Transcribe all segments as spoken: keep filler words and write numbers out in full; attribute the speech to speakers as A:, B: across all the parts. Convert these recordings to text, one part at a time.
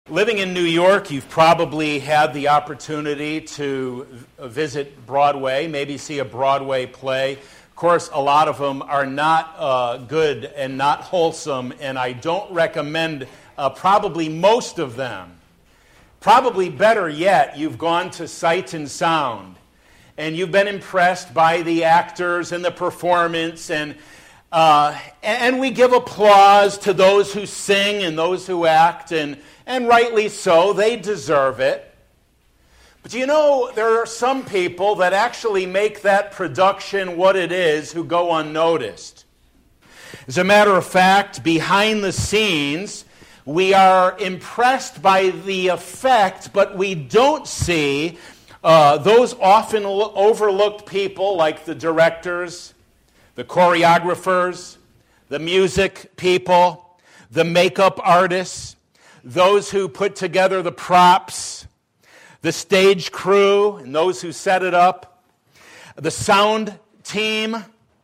A: Living in New York, you've probably had the opportunity to visit Broadway, maybe see a Broadway play. Of course, a lot of them are not uh, good and not wholesome, and I don't recommend uh, probably most of them. Probably better yet, you've gone to Sight and Sound, and you've been impressed by the actors and the performance, and uh, and we give applause to those who sing and those who act, and And rightly so, they deserve it. But you know, there are some people that actually make that production what it is who go unnoticed. As a matter of fact, behind the scenes, we are impressed by the effect, but we don't see uh, those often overlooked people like the directors, the choreographers, the music people, the makeup artists, those who put together the props, the stage crew, and those who set it up, the sound team.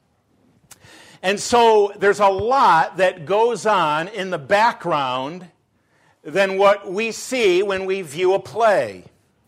A: And so there's a lot that goes on in the background than what we see when we view a play.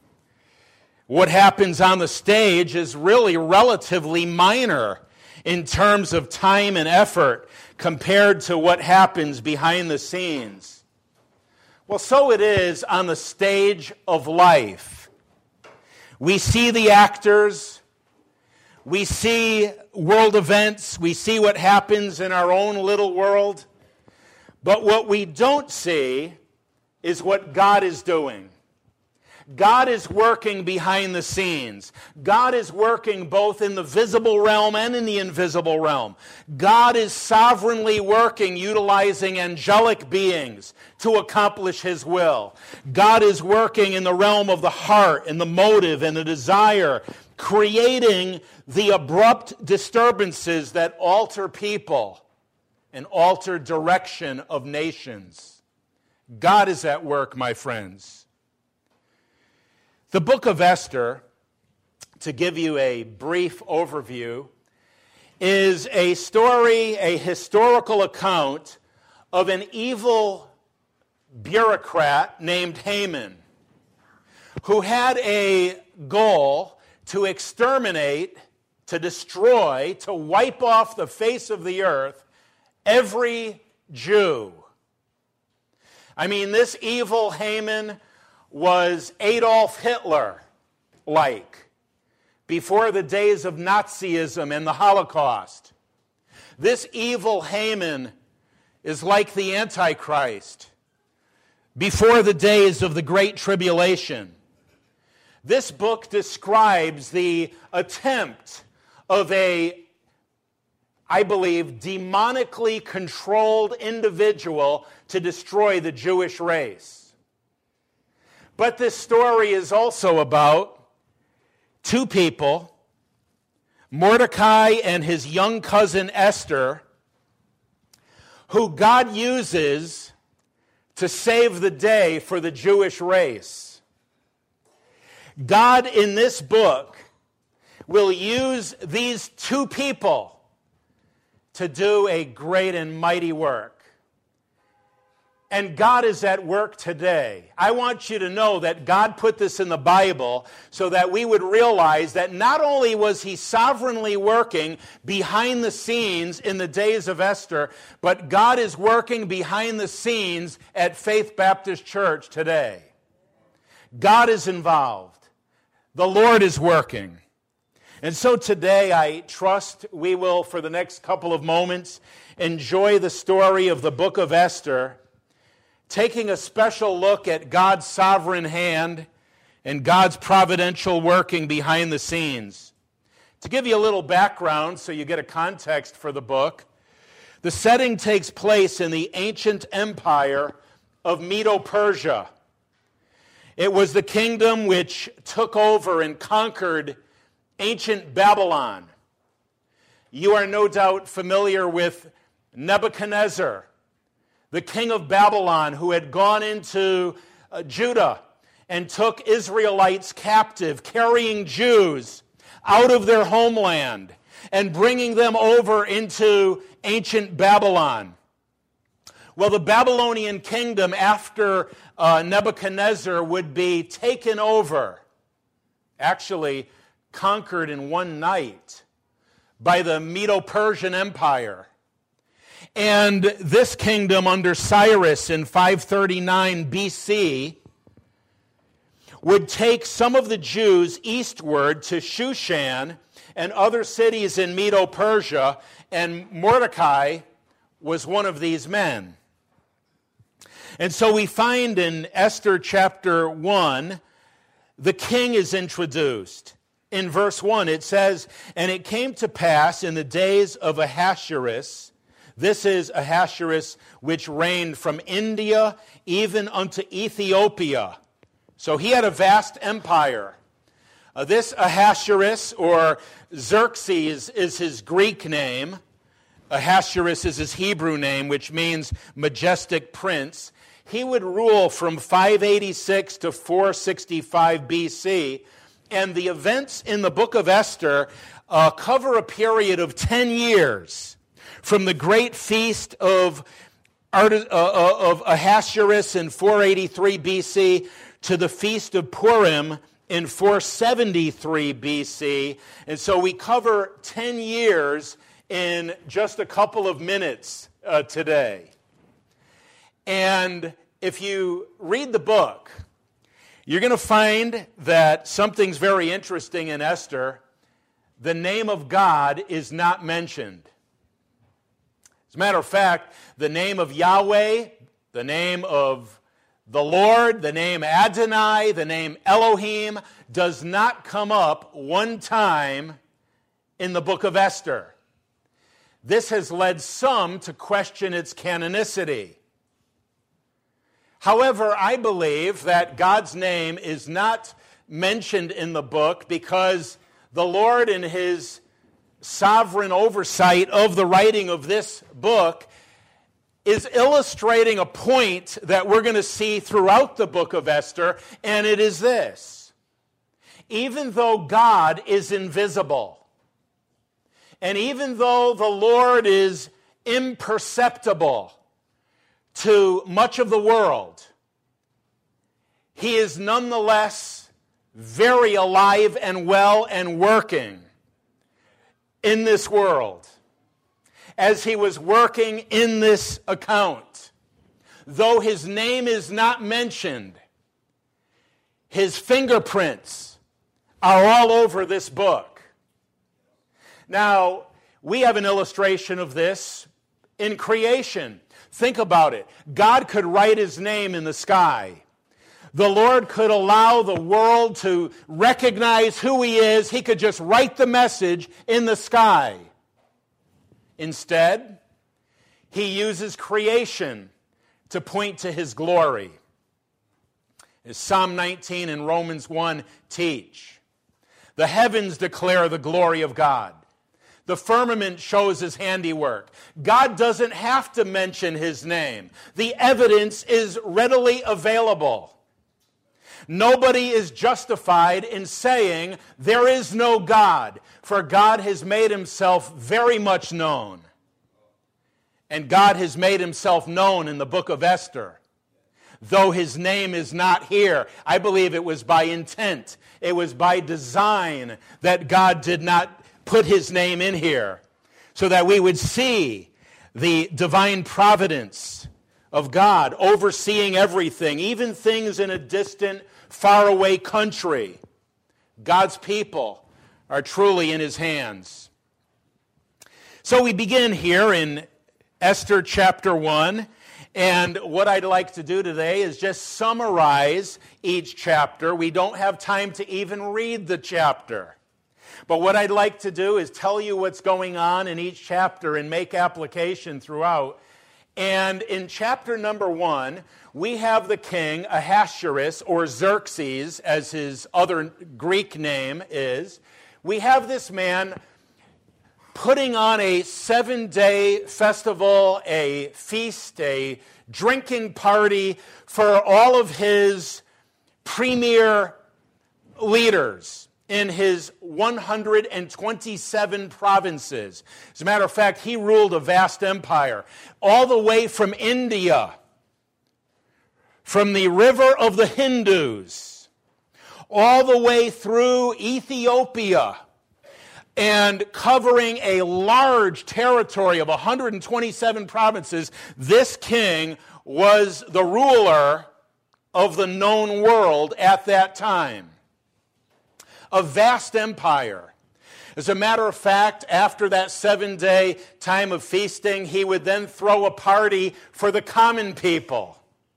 A: What happens on the stage is really relatively minor in terms of time and effort compared to what happens behind the scenes. Well, so it is on the stage of life. We see the actors, we see world events, we see what happens in our own little world, but what we don't see is what God is doing. God is working behind the scenes. God is working both in the visible realm and in the invisible realm. God is sovereignly working, utilizing angelic beings to accomplish His will. God is working in the realm of the heart and the motive and the desire, creating the abrupt disturbances that alter people and alter direction of nations. God is at work, my friends. The book of Esther, to give you a brief overview, is a story, a historical account of an evil bureaucrat named Haman, who had a goal to exterminate, to destroy, to wipe off the face of the earth every Jew. I mean, this evil Haman was Adolf Hitler-like before the days of Nazism and the Holocaust. This evil Haman is like the Antichrist before the days of the Great Tribulation. This book describes the attempt of a, I believe, demonically controlled individual to destroy the Jewish race. But this story is also about two people, Mordecai and his young cousin Esther, who God uses to save the day for the Jewish race. God in this book will use these two people to do a great and mighty work. And God is at work today. I want you to know that God put this in the Bible so that we would realize that not only was He sovereignly working behind the scenes in the days of Esther, but God is working behind the scenes at Faith Baptist Church today. God is involved. The Lord is working. And so today I trust we will, for the next couple of moments, enjoy the story of the book of Esther, taking a special look at God's sovereign hand and God's providential working behind the scenes. To give you a little background so you get a context for the book, the setting takes place in the ancient empire of Medo-Persia. It was the kingdom which took over and conquered ancient Babylon. You are no doubt familiar with Nebuchadnezzar, the king of Babylon, who had gone into uh, Judah and took Israelites captive, carrying Jews out of their homeland and bringing them over into ancient Babylon. Well, the Babylonian kingdom, after uh, Nebuchadnezzar would be taken over, actually conquered in one night, by the Medo-Persian Empire. And this kingdom under Cyrus in five thirty-nine B C would take some of the Jews eastward to Shushan and other cities in Medo-Persia, and Mordecai was one of these men. And so we find in Esther chapter one, the king is introduced. In verse one, it says, "And it came to pass in the days of Ahasuerus," this is Ahasuerus which reigned from India even unto Ethiopia. So he had a vast empire. Uh, this Ahasuerus, or Xerxes, is his Greek name. Ahasuerus is his Hebrew name, which means majestic prince. He would rule from five eighty-six to four sixty-five B C, and the events in the book of Esther uh, cover a period of ten years, from the great feast of, Art- uh, uh, of Ahasuerus in four eighty-three B C to the feast of Purim in four seventy-three B C. And so we cover ten years in just a couple of minutes uh, today. And if you read the book, you're going to find that something's very interesting in Esther. The name of God is not mentioned. As a matter of fact, the name of Yahweh, the name of the Lord, the name Adonai, the name Elohim does not come up one time in the book of Esther. This has led some to question its canonicity. However, I believe that God's name is not mentioned in the book because the Lord, in his sovereign oversight of the writing of this book, is illustrating a point that we're going to see throughout the book of Esther, and it is this: even though God is invisible, and even though the Lord is imperceptible to much of the world, he is nonetheless very alive and well and working in this world, as he was working in this account. Though his name is not mentioned, his fingerprints are all over this book. Now, we have an illustration of this in creation. Think about it. God could write his name in the sky. The Lord could allow the world to recognize who he is. He could just write the message in the sky. Instead, he uses creation to point to his glory. As Psalm nineteen and Romans one teach, the heavens declare the glory of God. The firmament shows his handiwork. God doesn't have to mention his name. The evidence is readily available. Nobody is justified in saying there is no God, for God has made himself very much known. And God has made himself known in the book of Esther. Though his name is not here, I believe it was by intent. It was by design that God did not put his name in here, so that we would see the divine providence of God overseeing everything, even things in a distant, faraway country. God's people are truly in his hands. So we begin here in Esther chapter one, and what I'd like to do today is just summarize each chapter. We don't have time to even read the chapter. But what I'd like to do is tell you what's going on in each chapter and make application throughout. And in chapter number one, we have the king Ahasuerus, or Xerxes, as his other Greek name is. We have this man putting on a seven-day festival, a feast, a drinking party for all of his premier leaders in his one hundred twenty-seven provinces. As a matter of fact, he ruled a vast empire, all the way from India, from the river of the Hindus all the way through Ethiopia and covering a large territory of one hundred twenty-seven provinces, this king was the ruler of the known world at that time. A vast empire. As a matter of fact, after that seven-day time of feasting, he would then throw a party for the common people.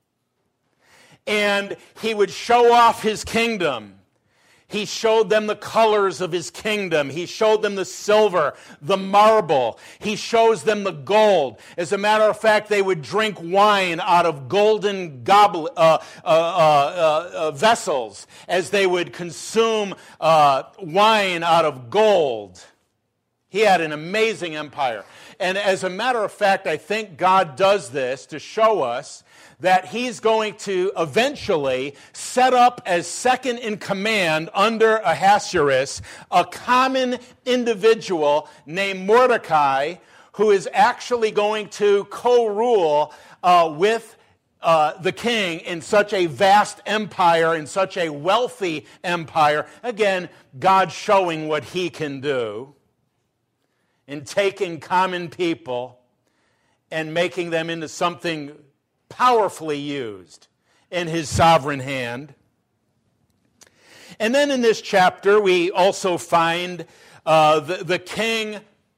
A: And he would show off his kingdom. He showed them the colors of his kingdom. He showed them the silver, the marble. He shows them the gold. As a matter of fact, they would drink wine out of golden goblet, uh, uh, uh, uh, vessels as they would consume uh, wine out of gold. He had an amazing empire. And as a matter of fact, I think God does this to show us that he's going to eventually set up as second in command under Ahasuerus a common individual named Mordecai, who is actually going to co-rule uh, with uh, the king in such a vast empire, in such a wealthy empire. Again, God showing what he can do in taking common people and making them into something powerfully used in his sovereign hand. And then in this chapter, we also find uh, the, the king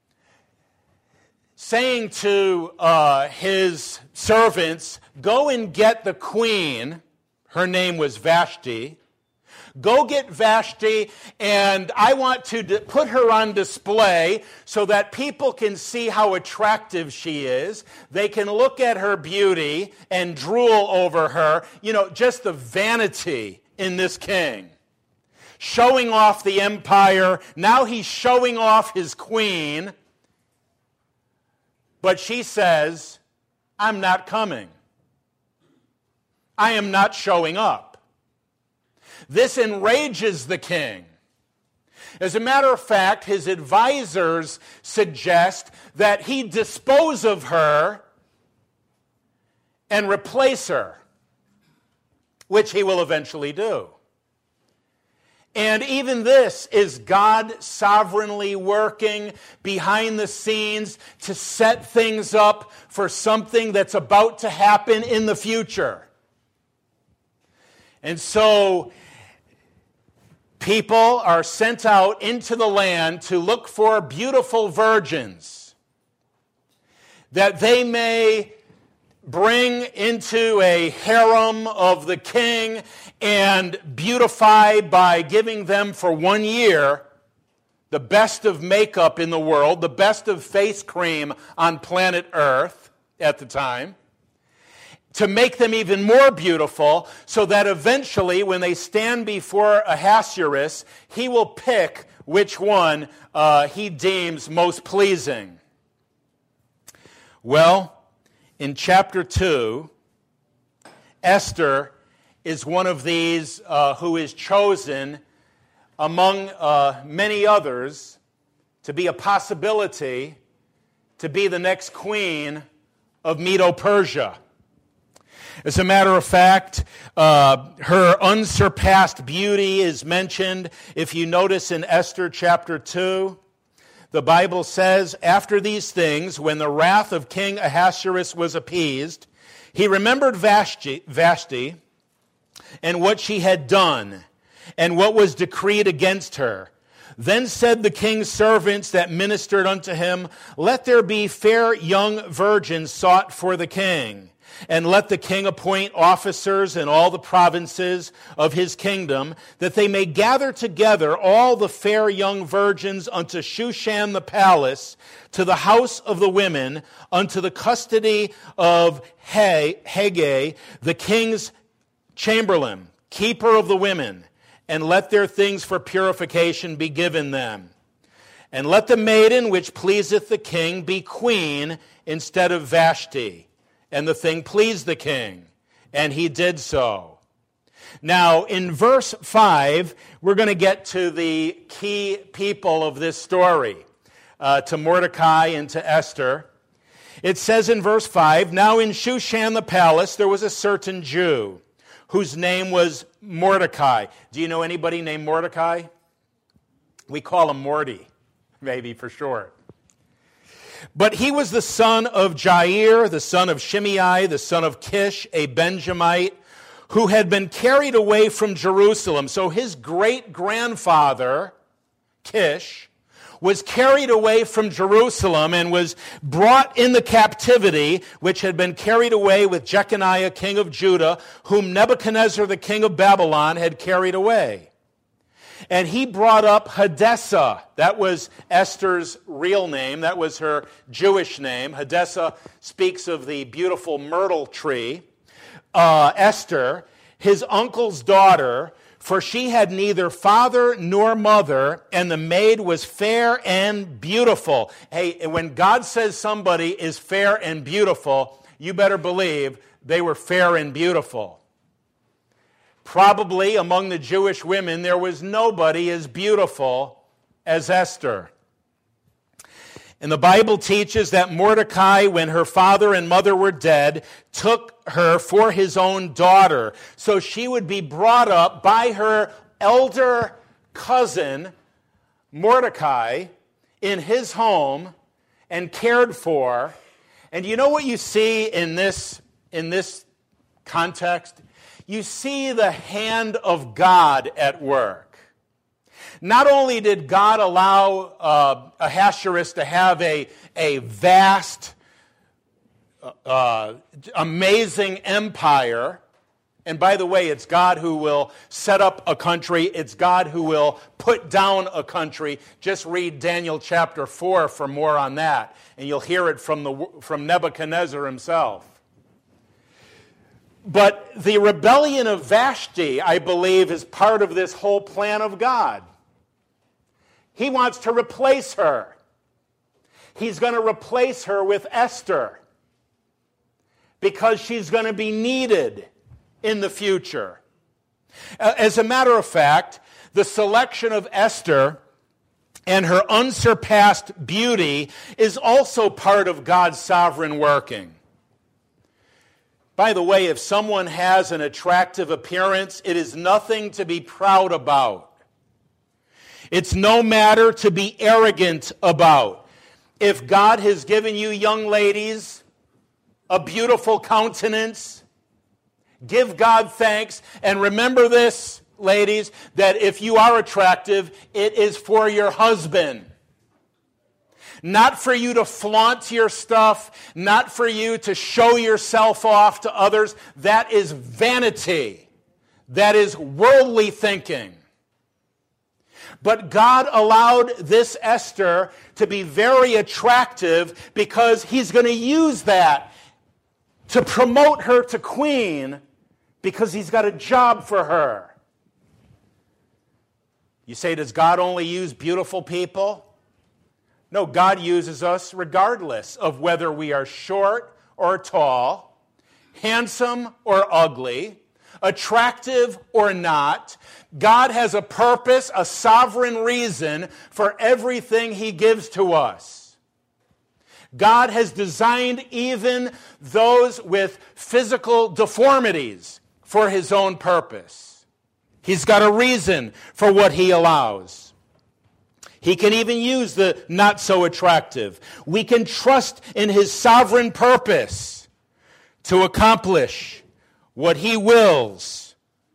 A: saying to uh, his servants, go and get the queen. Her name was Vashti. Go get Vashti, and I want to d- put her on display so that people can see how attractive she is. They can look at her beauty and drool over her. You know, just the vanity in this king. Showing off the empire. Now he's showing off his queen. But she says, I'm not coming. I am not showing up. This enrages the king. As a matter of fact, his advisors suggest that he dispose of her and replace her, which he will eventually do. And even this is God sovereignly working behind the scenes to set things up for something that's about to happen in the future. And so people are sent out into the land to look for beautiful virgins that they may bring into a harem of the king and beautify by giving them for one year the best of makeup in the world, the best of face cream on planet Earth at the time, to make them even more beautiful, so that eventually, when they stand before Ahasuerus, he will pick which one uh, he deems most pleasing. Well, in chapter two, Esther is one of these uh, who is chosen among uh, many others to be a possibility to be the next queen of Medo-Persia. As a matter of fact, uh, her unsurpassed beauty is mentioned. If you notice in Esther chapter two, the Bible says, after these things, when the wrath of King Ahasuerus was appeased, he remembered Vashti, Vashti and what she had done, and what was decreed against her. Then said the king's servants that ministered unto him, let there be fair young virgins sought for the king. And let the king appoint officers in all the provinces of his kingdom, that they may gather together all the fair young virgins unto Shushan the palace, to the house of the women, unto the custody of Haggai, the king's chamberlain, keeper of the women, and let their things for purification be given them. And let the maiden which pleaseth the king be queen instead of Vashti. And the thing pleased the king, and he did so. Now, in verse five, we're going to get to the key people of this story, uh, to Mordecai and to Esther. It says in verse five, now in Shushan the palace there was a certain Jew, whose name was Mordecai. Do you know anybody named Mordecai? We call him Morty, maybe for short. But he was the son of Jair, the son of Shimei, the son of Kish, a Benjamite, who had been carried away from Jerusalem. So his great-grandfather, Kish, was carried away from Jerusalem and was brought in the captivity, which had been carried away with Jeconiah, king of Judah, whom Nebuchadnezzar, the king of Babylon, had carried away. And he brought up Hadassah. That was Esther's real name. That was her Jewish name. Hadassah speaks of the beautiful myrtle tree. Uh, Esther, his uncle's daughter, for she had neither father nor mother, and the maid was fair and beautiful. Hey, when God says somebody is fair and beautiful, you better believe they were fair and beautiful. Probably among the Jewish women, there was nobody as beautiful as Esther. And the Bible teaches that Mordecai, when her father and mother were dead, took her for his own daughter. So she would be brought up by her elder cousin, Mordecai, in his home and cared for. And you know what you see in this, in this context? You see the hand of God at work. Not only did God allow uh, Ahasuerus to have a, a vast, uh, amazing empire, and by the way, it's God who will set up a country, it's God who will put down a country. Just read Daniel chapter four for more on that, and you'll hear it from, the, from Nebuchadnezzar himself. But the rebellion of Vashti, I believe, is part of this whole plan of God. He wants to replace her. He's going to replace her with Esther because she's going to be needed in the future. As a matter of fact, the selection of Esther and her unsurpassed beauty is also part of God's sovereign working. By the way, if someone has an attractive appearance, it is nothing to be proud about. It's no matter to be arrogant about. If God has given you young ladies a beautiful countenance, give God thanks. And remember this, ladies, that if you are attractive, it is for your husband. Not for you to flaunt your stuff, not for you to show yourself off to others. That is vanity. That is worldly thinking. But God allowed this Esther to be very attractive because he's going to use that to promote her to queen because he's got a job for her. You say, does God only use beautiful people? No, God uses us regardless of whether we are short or tall, handsome or ugly, attractive or not. God has a purpose, a sovereign reason for everything he gives to us. God has designed even those with physical deformities for his own purpose. He's got a reason for what he allows. He can even use the not so attractive. We can trust in his sovereign purpose to accomplish what he wills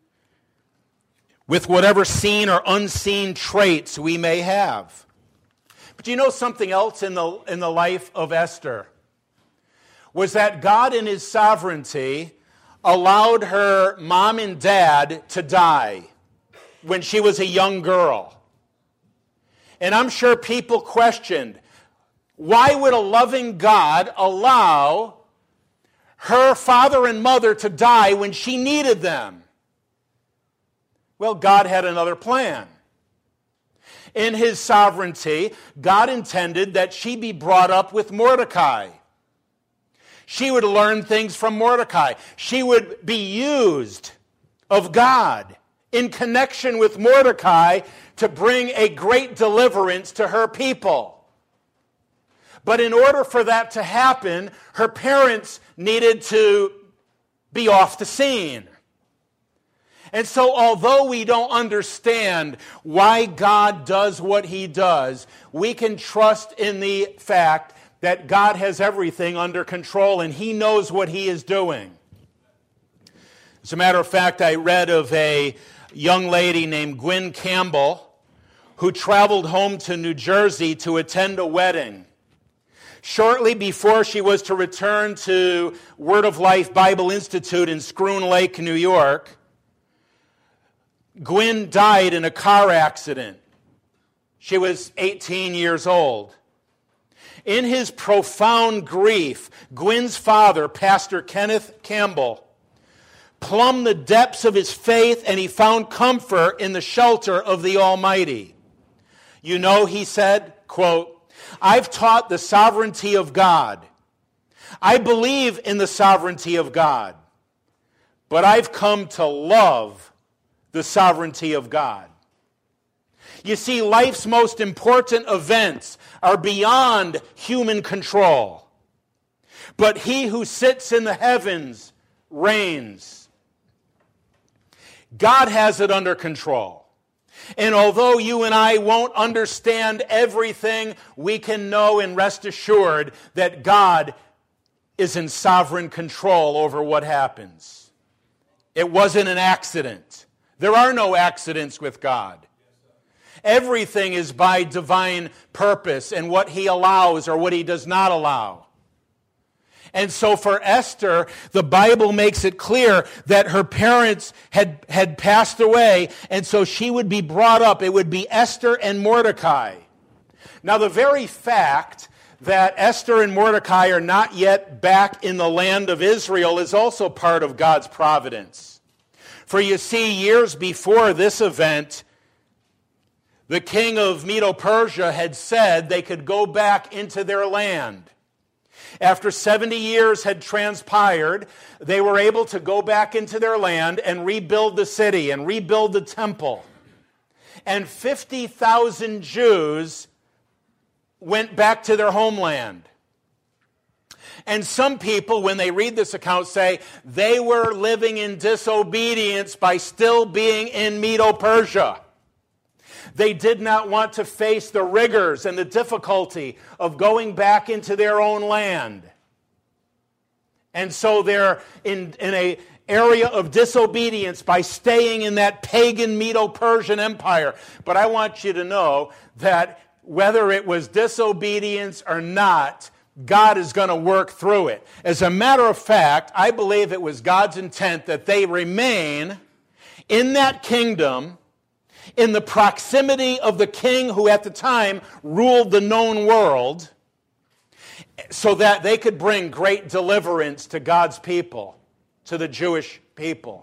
A: with whatever seen or unseen traits we may have. But you know something else in the, in the life of Esther? Was that God in his sovereignty allowed her mom and dad to die when she was a young girl. And I'm sure people questioned, why would a loving God allow her father and mother to die when she needed them? Well, God had another plan. In his sovereignty, God intended that she be brought up with Mordecai. She would learn things from Mordecai. She would be used of God in connection with Mordecai to bring a great deliverance to her people. But in order for that to happen, her parents needed to be off the scene. And so although we don't understand why God does what he does, we can trust in the fact that God has everything under control and he knows what he is doing. As a matter of fact, I read of a young lady named Gwen Campbell who traveled home to New Jersey to attend a wedding. Shortly before she was to return to Word of Life Bible Institute in Schroon Lake, New York, Gwen died in a car accident. She was eighteen years old. In his profound grief, Gwen's father, Pastor Kenneth Campbell, plumbed the depths of his faith and he found comfort in the shelter of the Almighty. You know, he said, quote, "I've taught the sovereignty of God. I believe in the sovereignty of God, but I've come to love the sovereignty of God." You see, life's most important events are beyond human control. But he who sits in the heavens reigns. God has it under control. And although you and I won't understand everything, we can know and rest assured that God is in sovereign control over what happens. It wasn't an accident. There are no accidents with God. Everything is by divine purpose and what he allows or what he does not allow. And so for Esther, the Bible makes it clear that her parents had, had passed away, and so she would be brought up. It would be Esther and Mordecai. Now, the very fact that Esther and Mordecai are not yet back in the land of Israel is also part of God's providence. For you see, years before this event, the king of Medo-Persia had said they could go back into their land. After seventy years had transpired, they were able to go back into their land and rebuild the city and rebuild the temple. And fifty thousand Jews went back to their homeland. And some people, when they read this account, say they were living in disobedience by still being in Medo-Persia. They did not want to face the rigors and the difficulty of going back into their own land. And so they're in, in an area of disobedience by staying in that pagan Medo-Persian empire. But I want you to know that whether it was disobedience or not, God is going to work through it. As a matter of fact, I believe it was God's intent that they remain in that kingdom in the proximity of the king who at the time ruled the known world, so that they could bring great deliverance to God's people, to the Jewish people.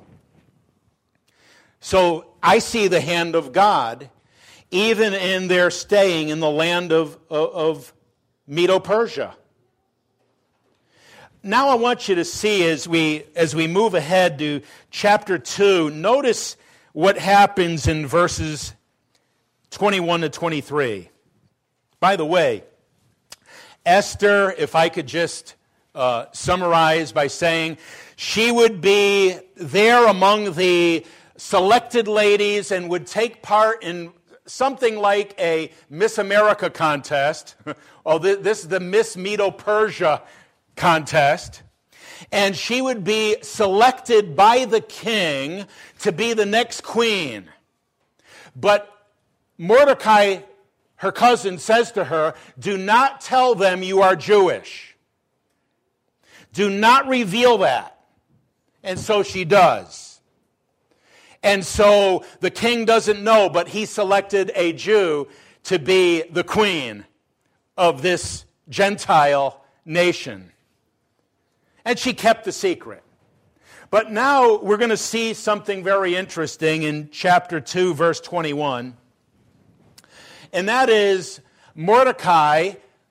A: So I see the hand of God even in their staying in the land of, of, of Medo-Persia. Now I want you to see as we as we move ahead to chapter two, notice what happens in verses twenty-one to twenty-three. By the way, Esther, if I could just uh, summarize by saying, she would be there among the selected ladies and would take part in something like a Miss America contest. Oh, this is the Miss Medo-Persia contest. And she would be selected by the king to be the next queen. But Mordecai, her cousin, says to her, "Do not tell them you are Jewish. Do not reveal that." And so she does. And so the king doesn't know, but he selected a Jew to be the queen of this Gentile nation. And she kept the secret. But now we're going to see something very interesting in chapter two, verse twenty-one. And that is Mordecai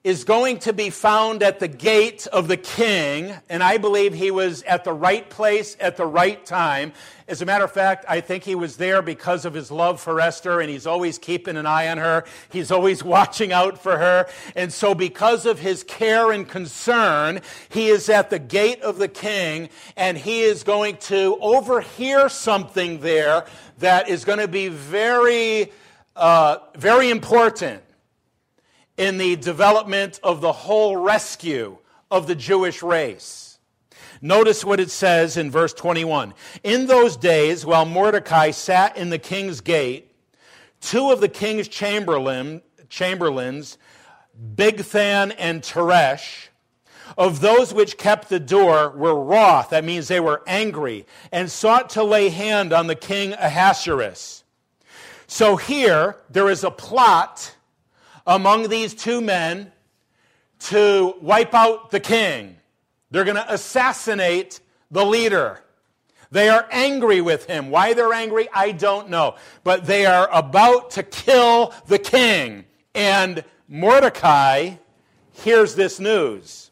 A: is going to be found at the gate of the king, and I believe he was at the right place at the right time. As a matter of fact, I think he was there because of his love for Esther, and he's always keeping an eye on her. He's always watching out for her. And so because of his care and concern, he is at the gate of the king, and he is going to overhear something there that is going to be very, uh, very important in the development of the whole rescue of the Jewish race. Notice what it says in verse twenty-one. In those days, while Mordecai sat in the king's gate, two of the king's chamberlain, chamberlains, Bigthan and Teresh, of those which kept the door, were wroth, that means they were angry, and sought to lay hand on the king Ahasuerus. So here, there is a plot among these two men to wipe out the king. They're going to assassinate the leader. They are angry with him. Why they're angry, I don't know. But they are about to kill the king. And Mordecai hears this news.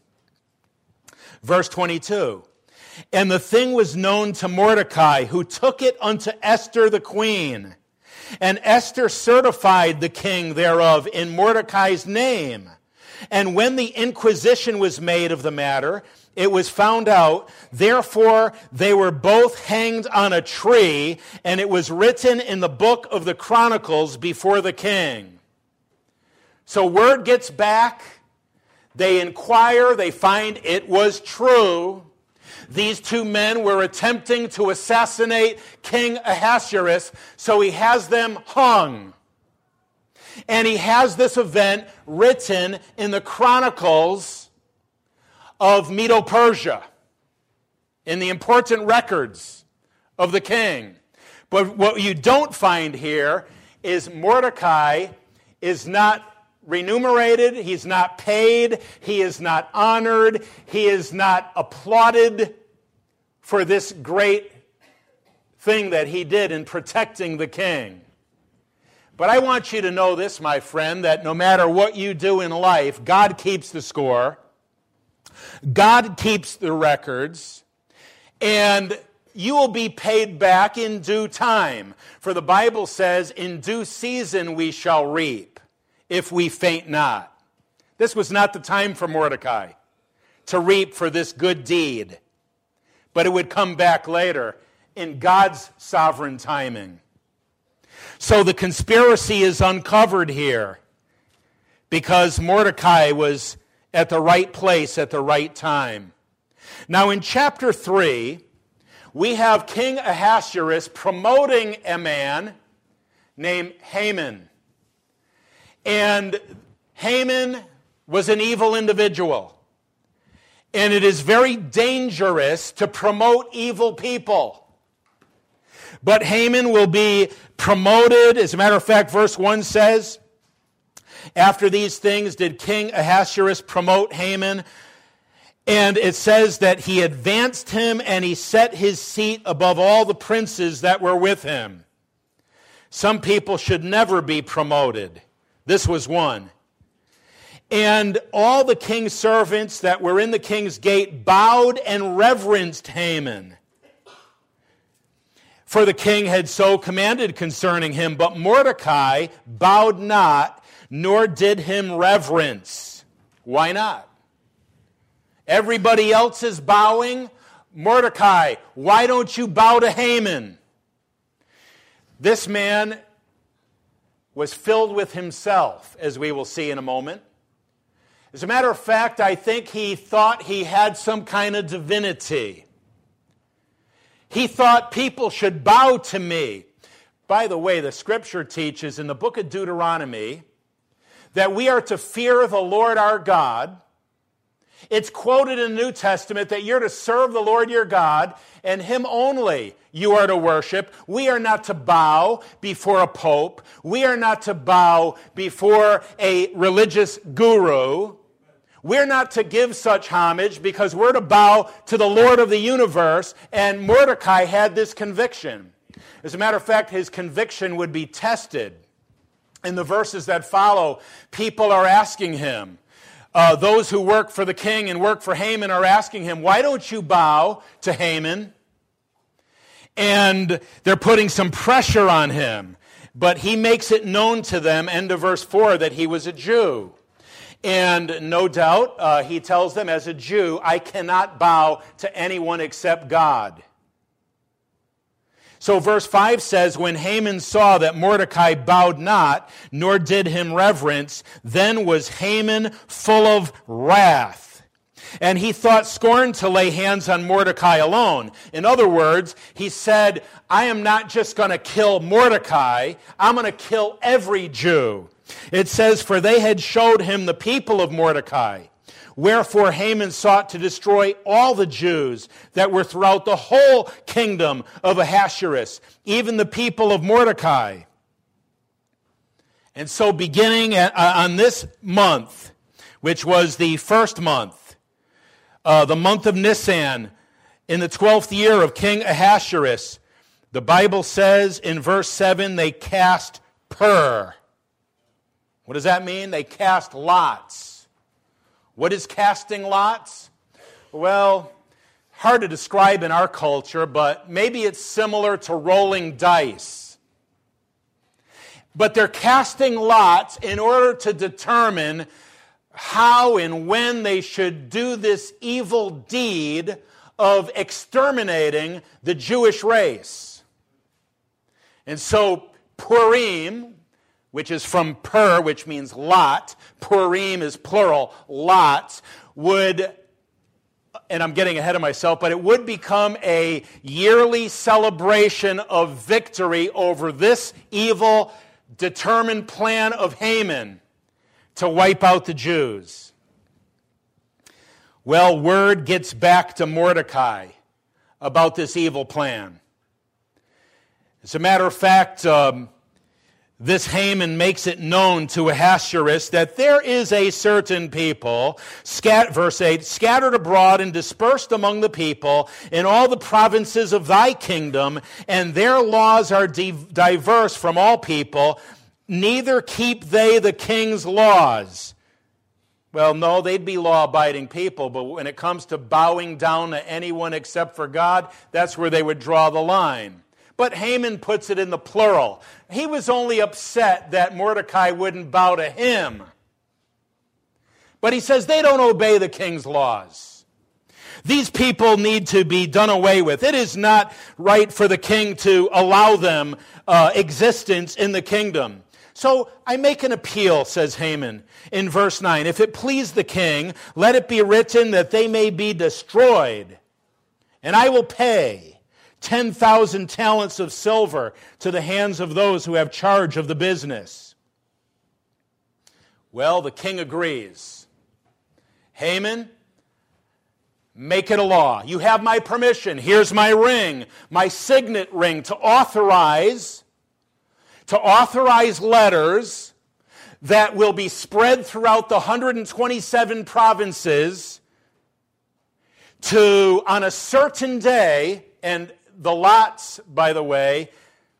A: Verse twenty-two. And the thing was known to Mordecai, who took it unto Esther the queen. And Esther certified the king thereof in Mordecai's name. And when the inquisition was made of the matter, it was found out. Therefore, they were both hanged on a tree, and it was written in the book of the Chronicles before the king. So word gets back. They inquire. They find it was true. These two men were attempting to assassinate King Ahasuerus, so he has them hung. And he has this event written in the Chronicles of Medo-Persia, in the important records of the king. But what you don't find here is Mordecai is not remunerated, he's not paid, he is not honored, he is not applauded for this great thing that he did in protecting the king. But I want you to know this, my friend, that no matter what you do in life, God keeps the score, God keeps the records, and you will be paid back in due time. For the Bible says, in due season we shall reap, if we faint not. This was not the time for Mordecai to reap for this good deed, but it would come back later in God's sovereign timing. So the conspiracy is uncovered here because Mordecai was at the right place at the right time. Now in chapter three, we have King Ahasuerus promoting a man named Haman. And Haman was an evil individual. And it is very dangerous to promote evil people. But Haman will be promoted. As a matter of fact, verse one says, after these things did King Ahasuerus promote Haman. And it says that he advanced him and he set his seat above all the princes that were with him. Some people should never be promoted. This was one. And all the king's servants that were in the king's gate bowed and reverenced Haman. For the king had so commanded concerning him, but Mordecai bowed not, nor did him reverence. Why not? Everybody else is bowing. Mordecai, why don't you bow to Haman? This man was filled with himself, as we will see in a moment. As a matter of fact, I think he thought he had some kind of divinity. He thought people should bow to me. By the way, the scripture teaches in the book of Deuteronomy that we are to fear the Lord our God. It's quoted in the New Testament that you're to serve the Lord your God, and him only you are to worship. We are not to bow before a pope. We are not to bow before a religious guru. We're not to give such homage because we're to bow to the Lord of the universe, and Mordecai had this conviction. As a matter of fact, his conviction would be tested. In the verses that follow, people are asking him, uh, those who work for the king and work for Haman are asking him, why don't you bow to Haman? And they're putting some pressure on him. But he makes it known to them, end of verse four, that he was a Jew. And no doubt, uh, he tells them, as a Jew, I cannot bow to anyone except God. So verse five says, when Haman saw that Mordecai bowed not, nor did him reverence, then was Haman full of wrath. And he thought scorn to lay hands on Mordecai alone. In other words, he said, I am not just going to kill Mordecai, I'm going to kill every Jew. It says, for they had showed him the people of Mordecai. Wherefore Haman sought to destroy all the Jews that were throughout the whole kingdom of Ahasuerus, even the people of Mordecai. And so beginning at, uh, on this month, which was the first month, uh, the month of Nisan, in the twelfth year of King Ahasuerus, the Bible says in verse seven, they cast pur. What does that mean? They cast lots. What is casting lots? Well, hard to describe in our culture, but maybe it's similar to rolling dice. But they're casting lots in order to determine how and when they should do this evil deed of exterminating the Jewish race. And so Purim, which is from pur, which means lot, Purim is plural, lots, would, and I'm getting ahead of myself, but it would become a yearly celebration of victory over this evil, determined plan of Haman to wipe out the Jews. Well, word gets back to Mordecai about this evil plan. As a matter of fact, um, this Haman makes it known to Ahasuerus that there is a certain people, scat, verse eight, scattered abroad and dispersed among the people in all the provinces of thy kingdom, and their laws are di- diverse from all people, neither keep they the king's laws. Well, no, they'd be law-abiding people, but when it comes to bowing down to anyone except for God, that's where they would draw the line. But Haman puts it in the plural. He was only upset that Mordecai wouldn't bow to him. But he says they don't obey the king's laws. These people need to be done away with. It is not right for the king to allow them uh, existence in the kingdom. So I make an appeal, says Haman, in verse nine. If it please the king, let it be written that they may be destroyed, and I will pay ten thousand talents of silver to the hands of those who have charge of the business. Well, the king agrees. Haman, make it a law. You have my permission. Here's my ring, my signet ring to authorize, to authorize letters that will be spread throughout the one hundred twenty-seven provinces to, on a certain day, and the lots, by the way,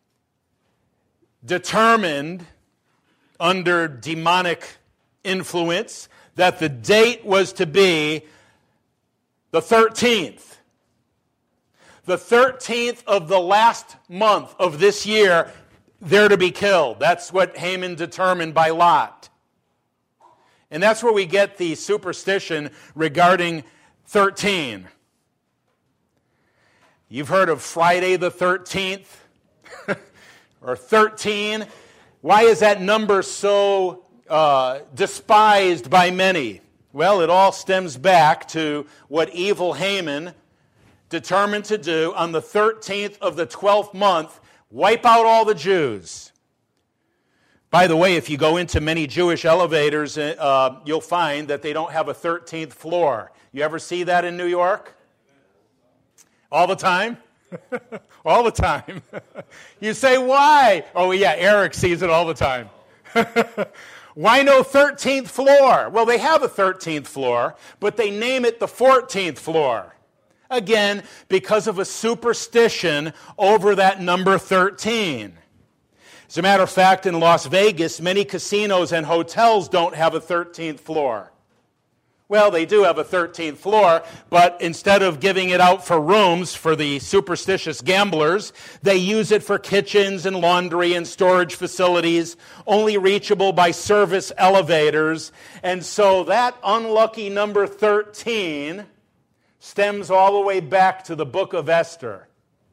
A: determined under demonic influence that the date was to be the thirteenth. The thirteenth of the last month of this year, they're to be killed. That's what Haman determined by lot. And that's where we get the superstition regarding thirteen. You've heard of Friday the thirteenth or thirteen. Why is that number so uh, despised by many? Well, it all stems back to what evil Haman determined to do on the thirteenth of the twelfth month, wipe out all the Jews. By the way, if you go into many Jewish elevators, uh, you'll find that they don't have a thirteenth floor. You ever see that in New York? All the time? All the time. You say, why? Oh, yeah, Eric sees it all the time. Why no thirteenth floor? Well, they have a thirteenth floor, but they name it the fourteenth floor. Again, because of a superstition over that number thirteen. As a matter of fact, in Las Vegas, many casinos and hotels don't have a thirteenth floor. Well, they do have a thirteenth floor, but instead of giving it out for rooms for the superstitious gamblers, they use it for kitchens and laundry and storage facilities, only reachable by service elevators. And so that unlucky number thirteen stems all the way back to the book of Esther.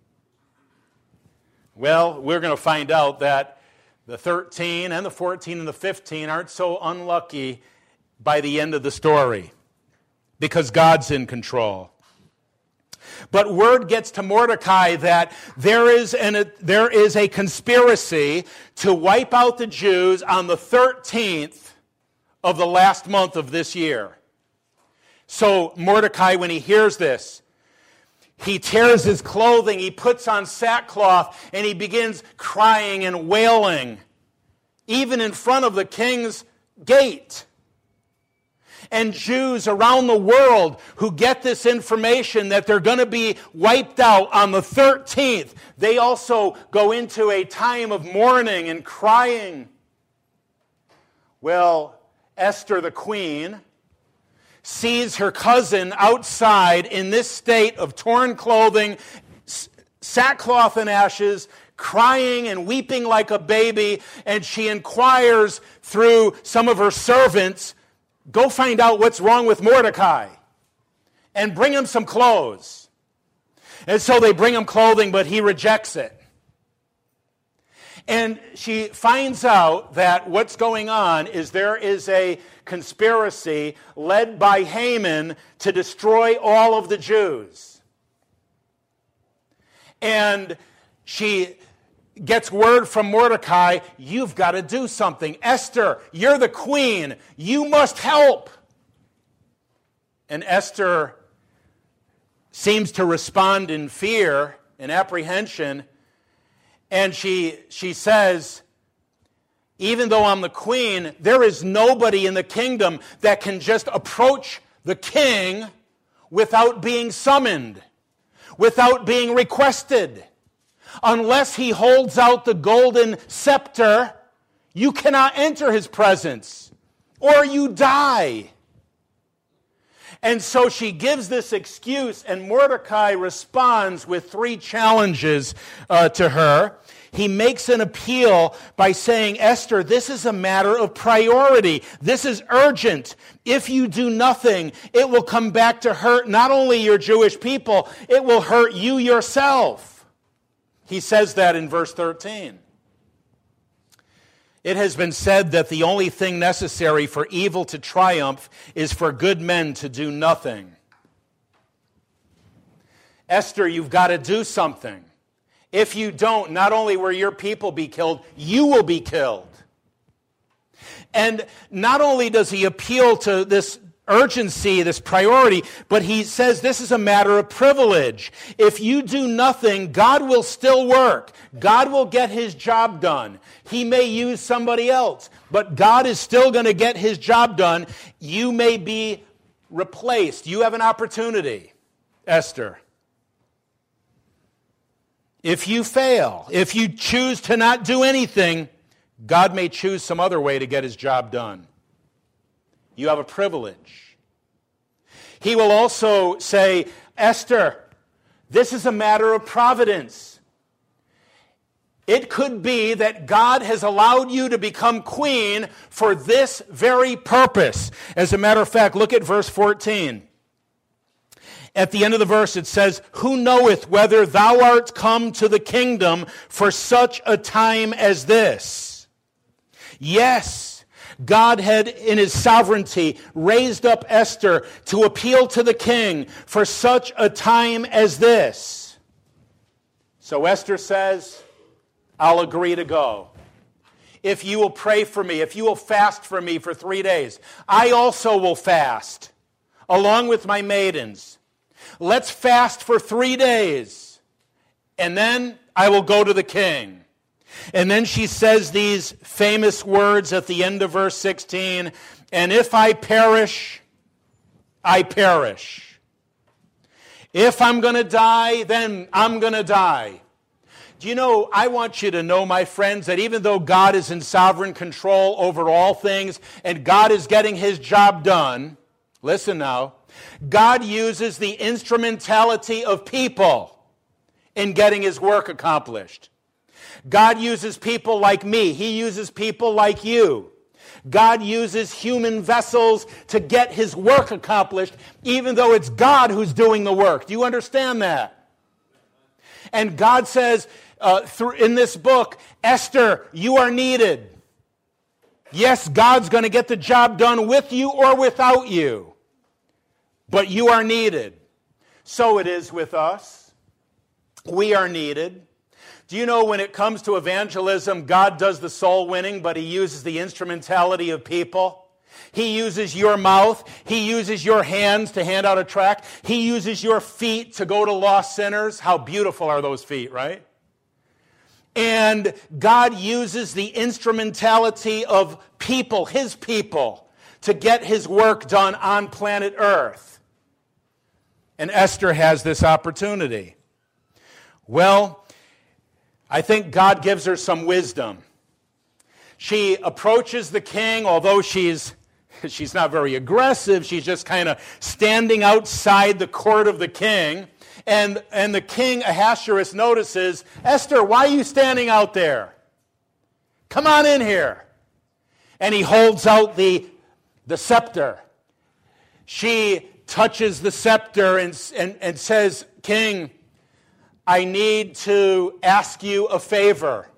A: Well, we're going to find out that the thirteen and the fourteen and the fifteen aren't so unlucky by the end of the story, because God's in control. But word gets to Mordecai that there is, an, a, there is a conspiracy to wipe out the Jews on the thirteenth of the last month of this year. So Mordecai, when he hears this, he tears his clothing, he puts on sackcloth, and he begins crying and wailing, even in front of the king's gate. And Jews around the world who get this information that they're going to be wiped out on the thirteenth, they also go into a time of mourning and crying. Well, Esther the queen sees her cousin outside in this state of torn clothing, sackcloth and ashes, crying and weeping like a baby, and she inquires through some of her servants, go find out what's wrong with Mordecai and bring him some clothes. And so they bring him clothing, but he rejects it. And she finds out that what's going on is there is a conspiracy led by Haman to destroy all of the Jews. And she gets word from Mordecai, you've got to do something. Esther, you're the queen. You must help. And Esther seems to respond in fear and apprehension. And she, she says, even though I'm the queen, there is nobody in the kingdom that can just approach the king without being summoned, without being requested. Unless he holds out the golden scepter, you cannot enter his presence, or you die. And so she gives this excuse, and Mordecai responds with three challenges uh, to her. He makes an appeal by saying, Esther, this is a matter of priority. This is urgent. If you do nothing, it will come back to hurt not only your Jewish people, it will hurt you yourself. He says that in verse thirteen. It has been said that the only thing necessary for evil to triumph is for good men to do nothing. Esther, you've got to do something. If you don't, not only will your people be killed, you will be killed. And not only does he appeal to this urgency, this priority, but he says this is a matter of privilege. If you do nothing, God will still work. God will get his job done. He may use somebody else, but God is still going to get his job done. You may be replaced. You have an opportunity, Esther. If you fail, if you choose to not do anything, God may choose some other way to get his job done. You have a privilege. He will also say, Esther, this is a matter of providence. It could be that God has allowed you to become queen for this very purpose. As a matter of fact, look at verse fourteen. At the end of the verse it says, who knoweth whether thou art come to the kingdom for such a time as this? Yes, God had in his sovereignty raised up Esther to appeal to the king for such a time as this. So Esther says, I'll agree to go. If you will pray for me, if you will fast for me for three days, I also will fast, along with my maidens. Let's fast for three days, and then I will go to the king. And then she says these famous words at the end of verse sixteen, and if I perish, I perish. If I'm going to die, then I'm going to die. Do you know, I want you to know, my friends, that even though God is in sovereign control over all things, and God is getting his job done, Listen now. God uses the instrumentality of people in getting his work accomplished. God uses people like me. He uses people like you. God uses human vessels to get his work accomplished, even though it's God who's doing the work. Do you understand that? And God says uh, through, in this book, Esther, you are needed. Yes, God's going to get the job done with you or without you, but you are needed. So it is with us. We are needed. Do you know when it comes to evangelism, God does the soul winning, but he uses the instrumentality of people? He uses your mouth. He uses your hands to hand out a tract. He uses your feet to go to lost sinners. How beautiful are those feet, right? And God uses the instrumentality of people, his people, to get his work done on planet Earth. And Esther has this opportunity. Well, I think God gives her some wisdom. She approaches the king, although she's she's not very aggressive. She's just kind of standing outside the court of the king. And, and the king, Ahasuerus, notices, Esther, why are you standing out there? Come on in here. And he holds out the, the scepter. She touches the scepter and, and, and says, King, I need to ask you a favor.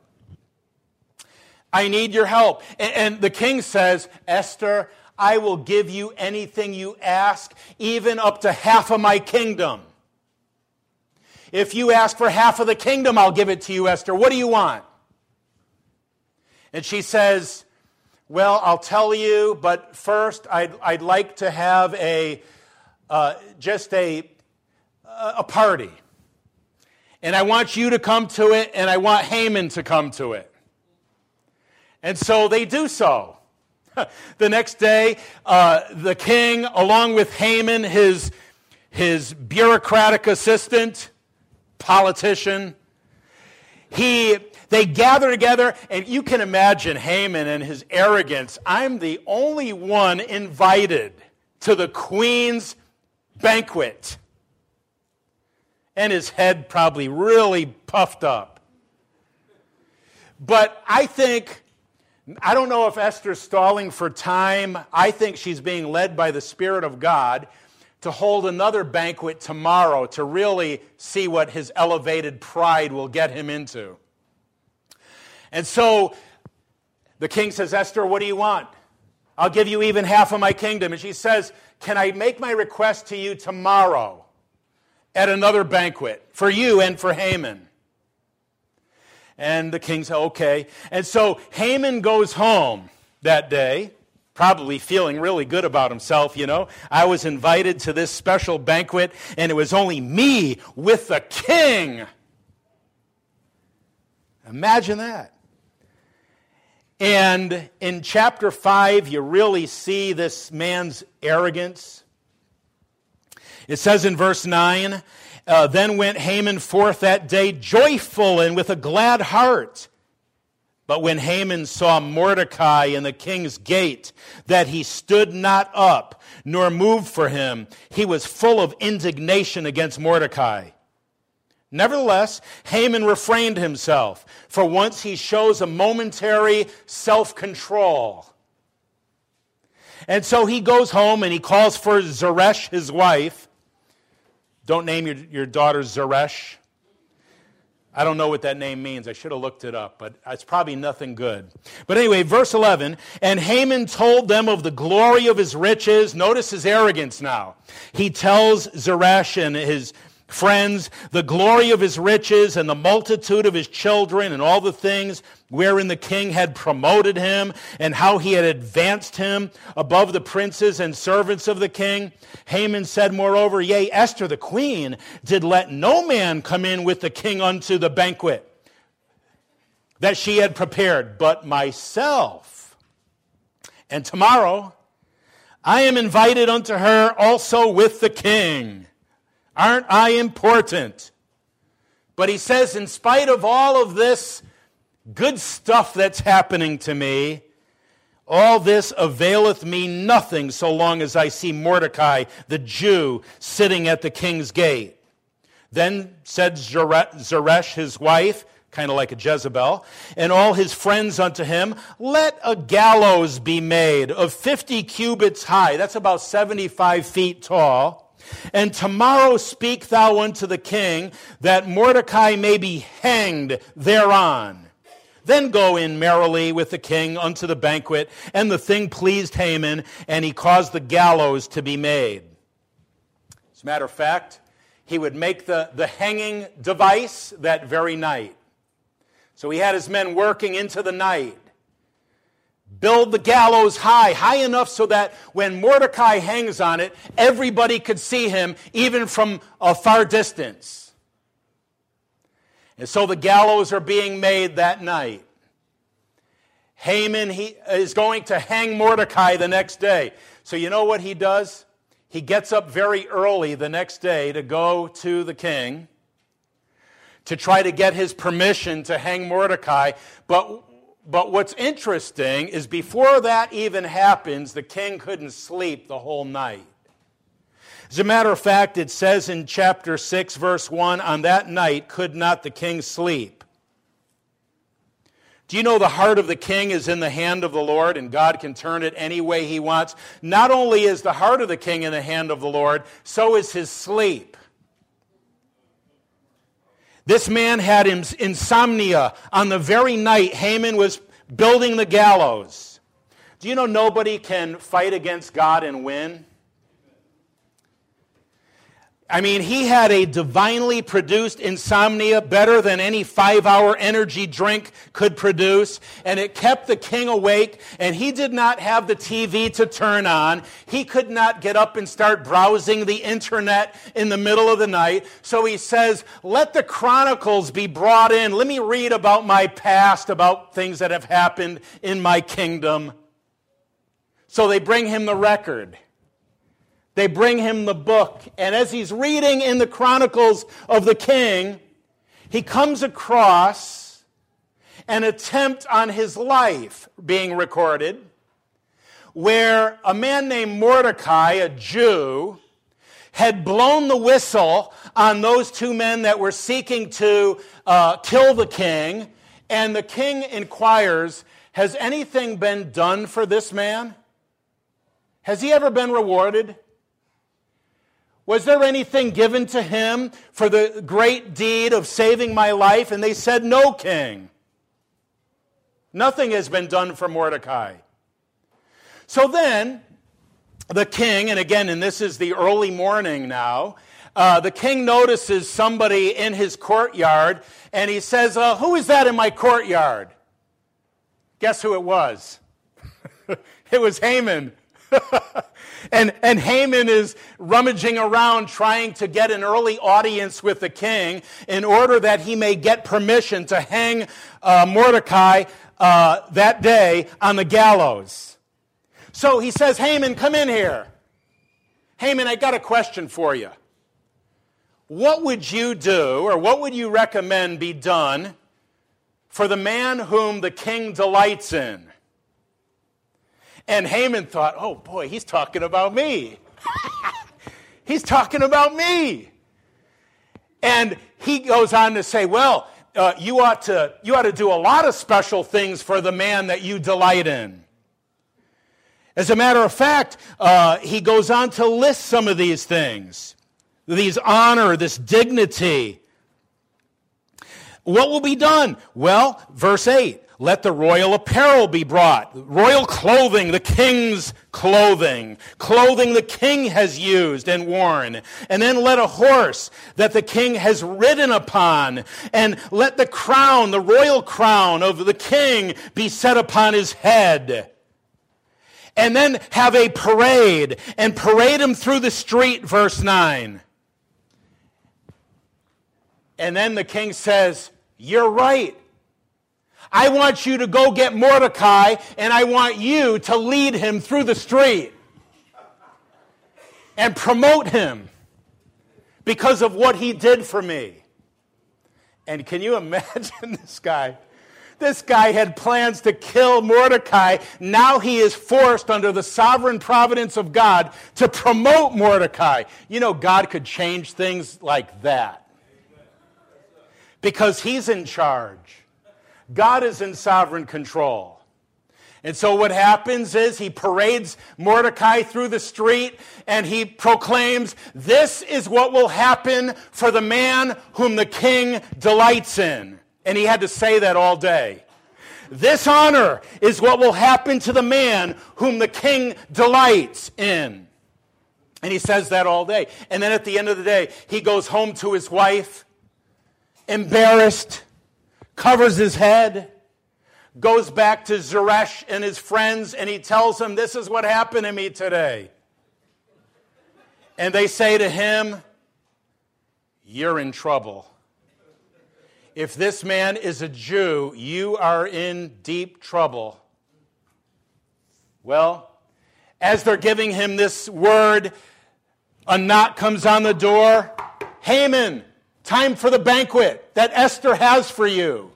A: I need your help. And, and the king says, Esther, I will give you anything you ask, even up to half of my kingdom. If you ask for half of the kingdom, I'll give it to you, Esther. What do you want? And she says, well, I'll tell you, but first I'd, I'd like to have a uh, just a, a party. And I want you to come to it, and I want Haman to come to it. And so they do so. The next day, uh, the king, along with Haman, his, his bureaucratic assistant, politician, he they gather together, and you can imagine Haman and his arrogance. I'm the only one invited to the queen's banquet. And his head probably really puffed up. But I think, I don't know if Esther's stalling for time. I think she's being led by the Spirit of God to hold another banquet tomorrow to really see what his elevated pride will get him into. And so the king says, Esther, what do you want? I'll give you even half of my kingdom. And she says, can I make my request to you tomorrow at another banquet for you and for Haman? And the king said, okay. And so Haman goes home that day, probably feeling really good about himself, you know. I was invited to this special banquet, and it was only me with the king. Imagine that. And in chapter five, you really see this man's arrogance. It says in verse nine, uh, then went Haman forth that day joyful and with a glad heart. But when Haman saw Mordecai in the king's gate, that he stood not up, nor moved for him, he was full of indignation against Mordecai. Nevertheless, Haman refrained himself, for once he shows a momentary self-control. And so he goes home and he calls for Zeresh, his wife. Don't name your, your daughter Zeresh. I don't know what that name means. I should have looked it up, but it's probably nothing good. But anyway, verse eleven, and Haman told them of the glory of his riches. Notice his arrogance now. He tells Zeresh and his friends the glory of his riches and the multitude of his children and all the things wherein the king had promoted him and how he had advanced him above the princes and servants of the king. Haman said, moreover, yea, Esther the queen did let no man come in with the king unto the banquet that she had prepared, but myself. And tomorrow I am invited unto her also with the king. Aren't I important? But he says, in spite of all of this good stuff that's happening to me, All this availeth me nothing so long as I see Mordecai, the Jew, sitting at the king's gate. Then said Zeresh, his wife, kind of like a Jezebel, and all his friends unto him, let a gallows be made of fifty cubits high. That's about seventy-five feet tall. And tomorrow speak thou unto the king, that Mordecai may be hanged thereon. Then go in merrily with the king unto the banquet, and the thing pleased Haman, and he caused the gallows to be made. As a matter of fact, he would make the, the hanging device that very night. So he had his men working into the night. Build the gallows high, high enough so that when Mordecai hangs on it, everybody could see him, even from a far distance. And so the gallows are being made that night. Haman he is going to hang Mordecai the next day. So you know what he does? He gets up very early the next day to go to the king to try to get his permission to hang Mordecai. But, but what's interesting is before that even happens, the king couldn't sleep the whole night. As a matter of fact, it says in chapter six, verse one, on that night could not the king sleep. Do you know the heart of the king is in the hand of the Lord, and God can turn it any way he wants? Not only is the heart of the king in the hand of the Lord, so is his sleep. This man had insomnia on the very night Haman was building the gallows. Do you know nobody can fight against God and win? I mean, he had a divinely produced insomnia better than any five-hour energy drink could produce, and it kept the king awake, and he did not have the T V to turn on. He could not get up and start browsing the internet in the middle of the night. So he says, let the chronicles be brought in. Let me read about my past, about things that have happened in my kingdom. So they bring him the record. They bring him the book, and as he's reading in the Chronicles of the King, he comes across an attempt on his life being recorded, where a man named Mordecai, a Jew, had blown the whistle on those two men that were seeking to uh, kill the king, and the king inquires, has anything been done for this man? Has he ever been rewarded? Was there anything given to him for the great deed of saving my life? And they said, no, king. Nothing has been done for Mordecai. So then, the king, and again, and this is the early morning now, uh, the king notices somebody in his courtyard, and he says, uh, who is that in my courtyard? Guess who it was? It was Haman. and, and Haman is rummaging around trying to get an early audience with the king in order that he may get permission to hang uh, Mordecai uh, that day on the gallows. So he says, Haman, come in here. Haman, I got a question for you. What would you do, or what would you recommend be done for the man whom the king delights in? And Haman thought, oh boy, he's talking about me. He's talking about me. And he goes on to say, well, uh, you ought to you ought to do a lot of special things for the man that you delight in. As a matter of fact, uh, he goes on to list some of these things. These honor, this dignity. What will be done? Well, verse eight. Let the royal apparel be brought. Royal clothing, the king's clothing. Clothing the king has used and worn. And then let a horse that the king has ridden upon. And let the crown, the royal crown of the king be set upon his head. And then have a parade. And parade him through the street, verse nine. And then the king says, you're right. I want you to go get Mordecai, and I want you to lead him through the street and promote him because of what he did for me. And can you imagine this guy? This guy had plans to kill Mordecai. Now he is forced under the sovereign providence of God to promote Mordecai. You know, God could change things like that because he's in charge. God is in sovereign control. And so what happens is he parades Mordecai through the street and he proclaims, "This is what will happen for the man whom the king delights in." And he had to say that all day. This honor is what will happen to the man whom the king delights in. And he says that all day. And then at the end of the day, he goes home to his wife, embarrassed, covers his head, goes back to Zeresh and his friends, and he tells them, "This is what happened to me today." And they say to him, "You're in trouble. If this man is a Jew, you are in deep trouble." Well, as they're giving him this word, a knock comes on the door. "Haman, time for the banquet that Esther has for you."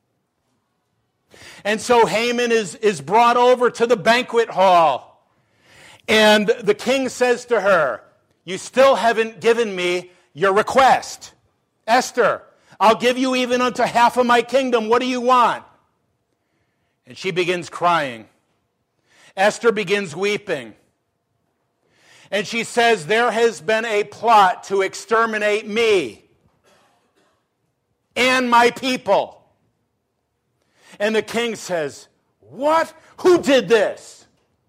A: And so Haman is, is brought over to the banquet hall. And the king says to her, "You still haven't given me your request. Esther, I'll give you even unto half of my kingdom. What do you want?" And she begins crying. Esther begins weeping. And she says, "There has been a plot to exterminate me and my people." And the king says, "What? Who did this?"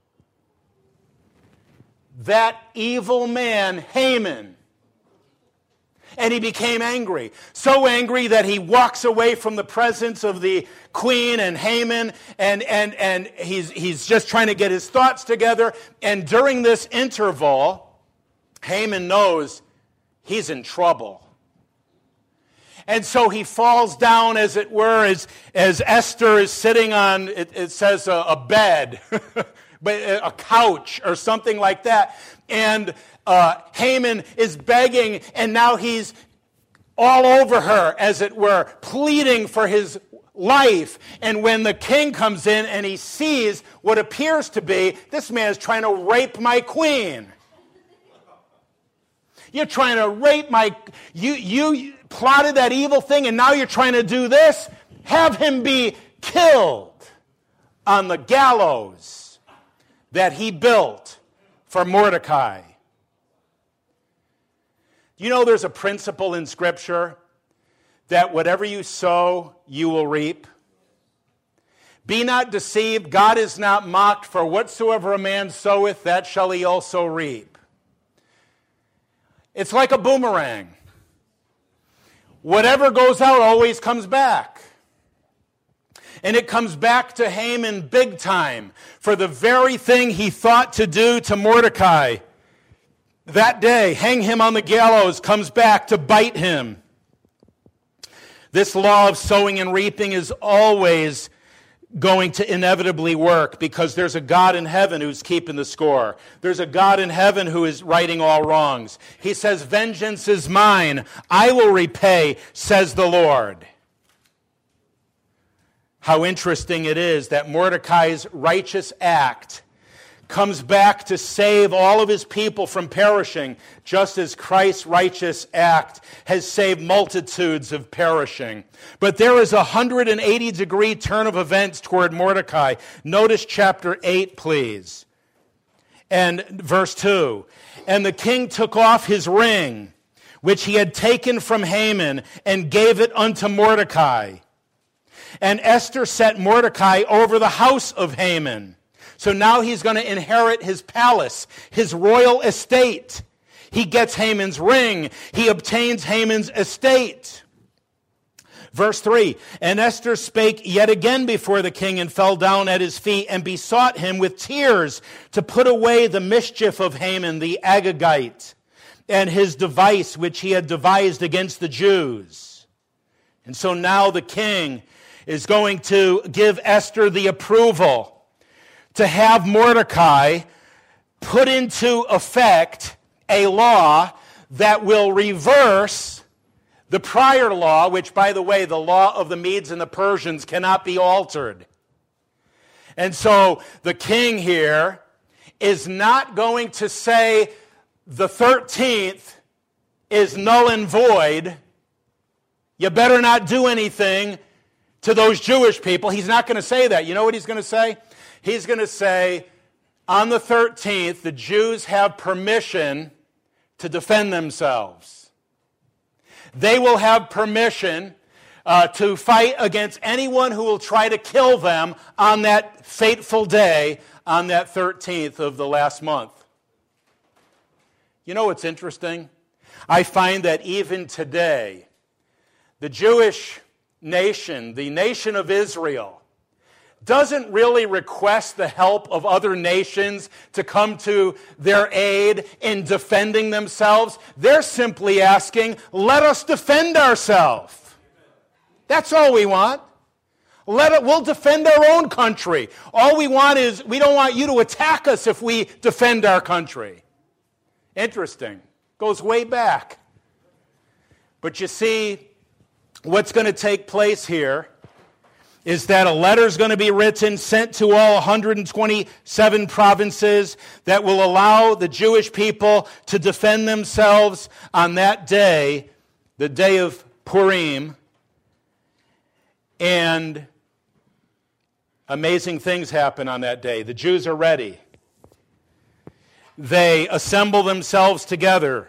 A: "That evil man, Haman." And he became angry. So angry that he walks away from the presence of the queen and Haman, and, and, and he's, he's just trying to get his thoughts together. And during this interval, Haman knows he's in trouble. And so he falls down, as it were, as, as Esther is sitting on, it, it says, a, a bed, but a couch or something like that. And uh, Haman is begging, and now he's all over her, as it were, pleading for his life. And when the king comes in and he sees what appears to be, this man is trying to rape my queen. You're trying to rape my, you, you plotted that evil thing, and now you're trying to do this? Have him be killed on the gallows that he built for Mordecai. You know, there's a principle in Scripture that whatever you sow, you will reap. Be not deceived, God is not mocked, for whatsoever a man soweth, that shall he also reap. It's like a boomerang. Whatever goes out always comes back. And it comes back to Haman big time for the very thing he thought to do to Mordecai. That day, hang him on the gallows, comes back to bite him. This law of sowing and reaping is always going to inevitably work because there's a God in heaven who's keeping the score. There's a God in heaven who is righting all wrongs. He says, "Vengeance is mine, I will repay, says the Lord." How interesting it is that Mordecai's righteous act comes back to save all of his people from perishing, just as Christ's righteous act has saved multitudes of perishing. But there is a one hundred eighty degree turn of events toward Mordecai. Notice chapter eight, please. And verse two. "And the king took off his ring, which he had taken from Haman, and gave it unto Mordecai. And Esther set Mordecai over the house of Haman." So now he's going to inherit his palace, his royal estate. He gets Haman's ring. He obtains Haman's estate. Verse three, "And Esther spake yet again before the king, and fell down at his feet, and besought him with tears to put away the mischief of Haman the Agagite, and his device which he had devised against the Jews." And so now the king is going to give Esther the approval to have Mordecai put into effect a law that will reverse The prior law, which, by the way, the law of the Medes and the Persians cannot be altered. And so the king here is not going to say the thirteenth is null and void. You better not do anything to those Jewish people. He's not going to say that. You know what he's going to say? He's going to say, on the thirteenth, the Jews have permission to defend themselves. They will have permission uh, to fight against anyone who will try to kill them on that fateful day, on that thirteenth of the last month. You know what's interesting? I find that even today, the Jewish nation, the nation of Israel, doesn't really request the help of other nations to come to their aid in defending themselves. They're simply asking, let us defend ourselves. That's all we want. Let it, we'll defend our own country. All we want is, we don't want you to attack us if we defend our country. Interesting. Goes way back. But you see, what's going to take place here is that a letter is going to be written, sent to all one hundred twenty-seven provinces that will allow the Jewish people to defend themselves on that day, the day of Purim. And amazing things happen on that day. The Jews are ready. They assemble themselves together.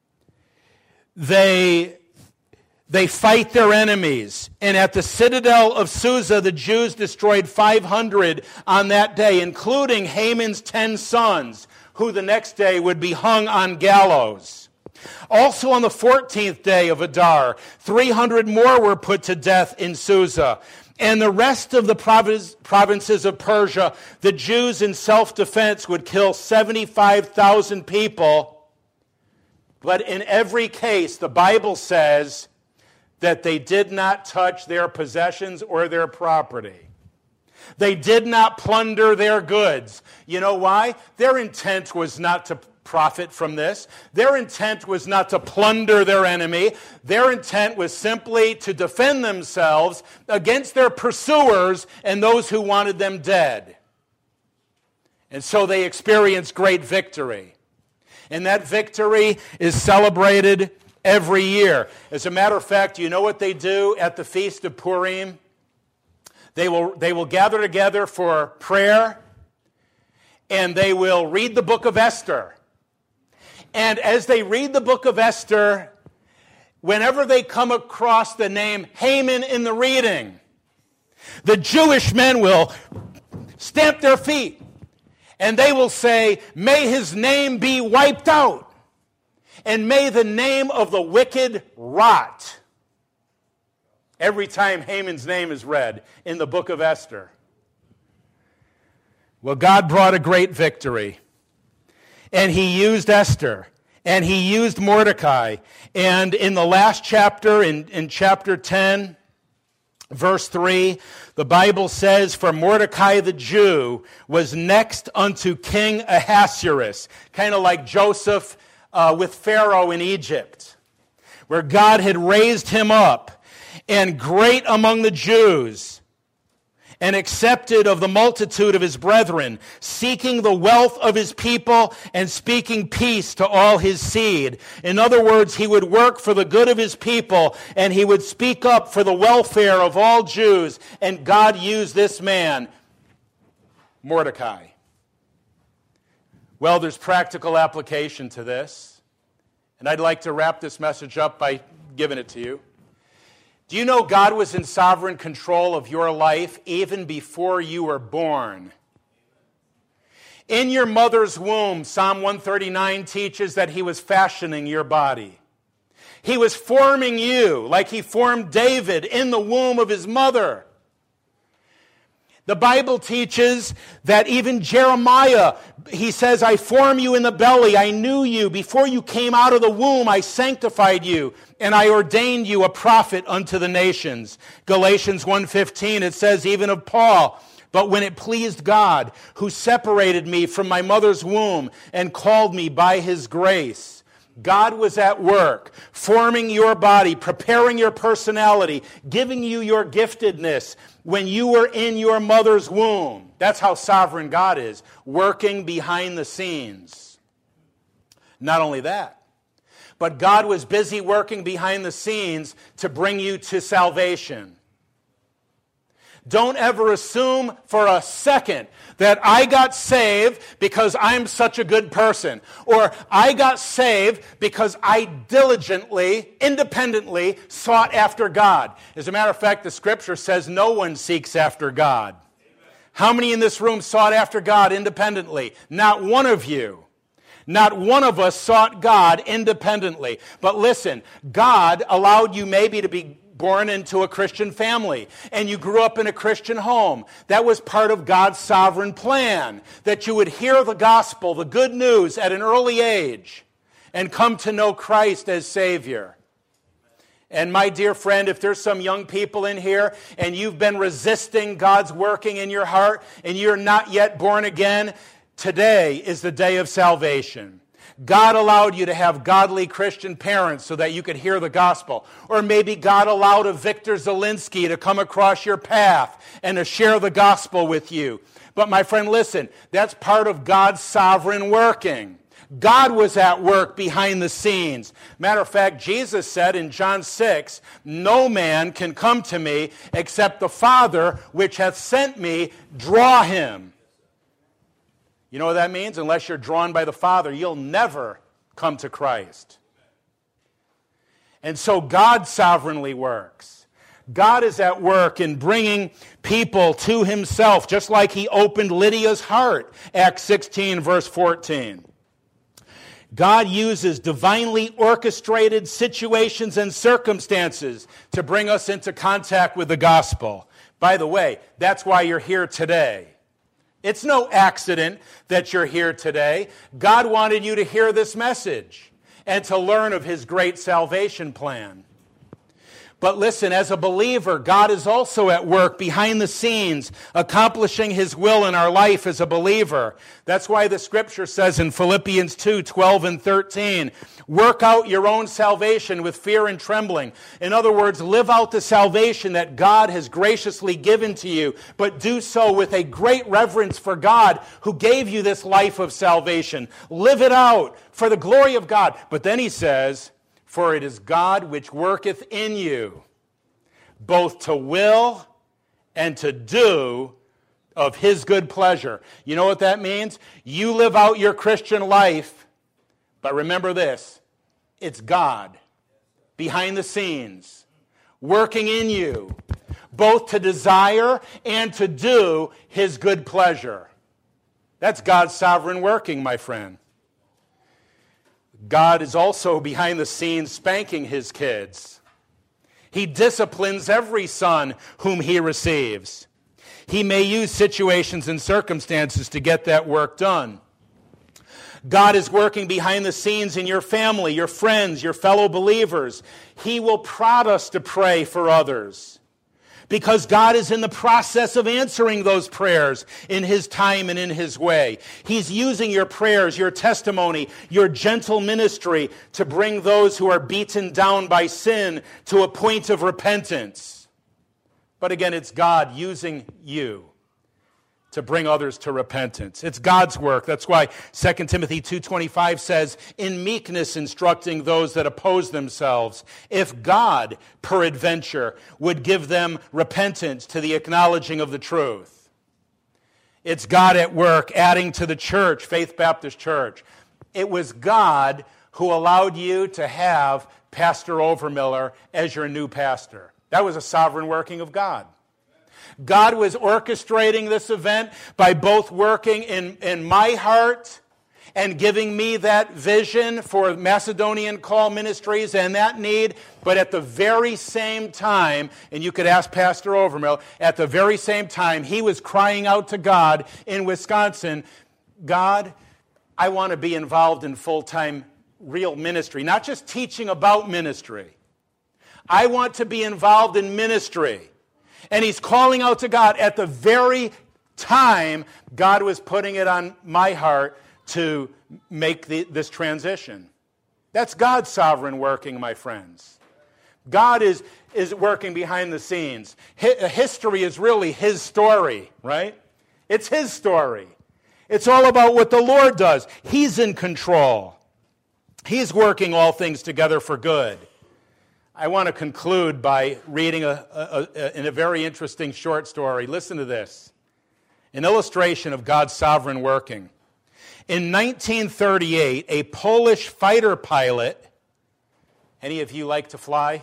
A: They, they fight their enemies. And at the citadel of Susa, the Jews destroyed five hundred on that day, including Haman's ten sons, who the next day would be hung on gallows. Also on the fourteenth day of Adar, three hundred more were put to death in Susa. And the rest of the provinces of Persia, the Jews in self-defense would kill seventy-five thousand people. But in every case, the Bible says that they did not touch their possessions or their property. They did not plunder their goods. You know why? Their intent was not to profit from this. Their intent was not to plunder their enemy. Their intent was simply to defend themselves against their pursuers and those who wanted them dead. And so they experienced great victory. And that victory is celebrated every year. As a matter of fact, you know what they do at the Feast of Purim? They will, they will gather together for prayer, and they will read the book of Esther. And as they read the book of Esther, whenever they come across the name Haman in the reading, the Jewish men will stamp their feet and they will say, may his name be wiped out and may the name of the wicked rot. Every time Haman's name is read in the book of Esther. Well, God brought a great victory. And he used Esther, and he used Mordecai. And in the last chapter, in, in chapter ten, verse three, the Bible says, for Mordecai the Jew was next unto King Ahasuerus, kind of like Joseph uh, with Pharaoh in Egypt, where God had raised him up, and great among the Jews, and accepted of the multitude of his brethren, seeking the wealth of his people and speaking peace to all his seed. In other words, he would work for the good of his people, and he would speak up for the welfare of all Jews, and God used this man, Mordecai. Well, there's practical application to this, and I'd like to wrap this message up by giving it to you. Do you know God was in sovereign control of your life even before you were born? In your mother's womb, Psalm one thirty-nine teaches that he was fashioning your body. He was forming you like he formed David in the womb of his mother. The Bible teaches that even Jeremiah, he says, I formed you in the belly. I knew you. Before you came out of the womb, I sanctified you, and I ordained you a prophet unto the nations. Galatians one fifteen, it says even of Paul, but when it pleased God, who separated me from my mother's womb and called me by his grace. God was at work, forming your body, preparing your personality, giving you your giftedness when you were in your mother's womb. That's how sovereign God is, working behind the scenes. Not only that, but God was busy working behind the scenes to bring you to salvation. Don't ever assume for a second that I got saved because I'm such a good person, or I got saved because I diligently, independently sought after God. As a matter of fact, the Scripture says no one seeks after God. Amen. How many in this room sought after God independently? Not one of you. Not one of us sought God independently. But listen, God allowed you maybe to be born into a Christian family, and you grew up in a Christian home. That was part of God's sovereign plan, that you would hear the gospel, the good news at an early age, and come to know Christ as Savior. And my dear friend, if there's some young people in here, and you've been resisting God's working in your heart, and you're not yet born again, today is the day of salvation. God allowed you to have godly Christian parents so that you could hear the gospel. Or maybe God allowed a Victor Zelinsky to come across your path and to share the gospel with you. But my friend, listen, that's part of God's sovereign working. God was at work behind the scenes. Matter of fact, Jesus said in John six, "No man can come to me except the Father which hath sent me draw him." You know what that means? Unless you're drawn by the Father, you'll never come to Christ. And so God sovereignly works. God is at work in bringing people to himself, just like he opened Lydia's heart, Acts sixteen, verse fourteen. God uses divinely orchestrated situations and circumstances to bring us into contact with the gospel. By the way, that's why you're here today. It's no accident that you're here today. God wanted you to hear this message and to learn of his great salvation plan. But listen, as a believer, God is also at work behind the scenes, accomplishing his will in our life as a believer. That's why the Scripture says in Philippians two, twelve and thirteen, work out your own salvation with fear and trembling. In other words, live out the salvation that God has graciously given to you, but do so with a great reverence for God who gave you this life of salvation. Live it out for the glory of God. But then he says, for it is God which worketh in you, both to will and to do of his good pleasure. You know what that means? You live out your Christian life, but remember this, it's God behind the scenes, working in you, both to desire and to do his good pleasure. That's God's sovereign working, my friend. God is also behind the scenes spanking his kids. He disciplines every son whom he receives. He may use situations and circumstances to get that work done. God is working behind the scenes in your family, your friends, your fellow believers. He will prod us to pray for others, because God is in the process of answering those prayers in his time and in his way. He's using your prayers, your testimony, your gentle ministry to bring those who are beaten down by sin to a point of repentance. But again, it's God using you to bring others to repentance. It's God's work. That's why Second Timothy two twenty-five says, in meekness instructing those that oppose themselves, if God, peradventure, would give them repentance to the acknowledging of the truth. It's God at work adding to the church, Faith Baptist Church. It was God who allowed you to have Pastor Overmiller as your new pastor. That was a sovereign working of God. God was orchestrating this event by both working in, in my heart and giving me that vision for Macedonian Call Ministries and that need, but at the very same time, and you could ask Pastor Overmill, at the very same time, he was crying out to God in Wisconsin, God, I want to be involved in full-time real ministry, not just teaching about ministry. I want to be involved in ministry. And he's calling out to God at the very time God was putting it on my heart to make the, this transition. That's God's sovereign working, my friends. God is, is working behind the scenes. Hi- history is really His story, right? It's His story. It's all about what the Lord does. He's in control. He's working all things together for good. I want to conclude by reading a, a, a, in a very interesting short story. Listen to this. An illustration of God's sovereign working. In nineteen thirty-eight, a Polish fighter pilot, any of you like to fly?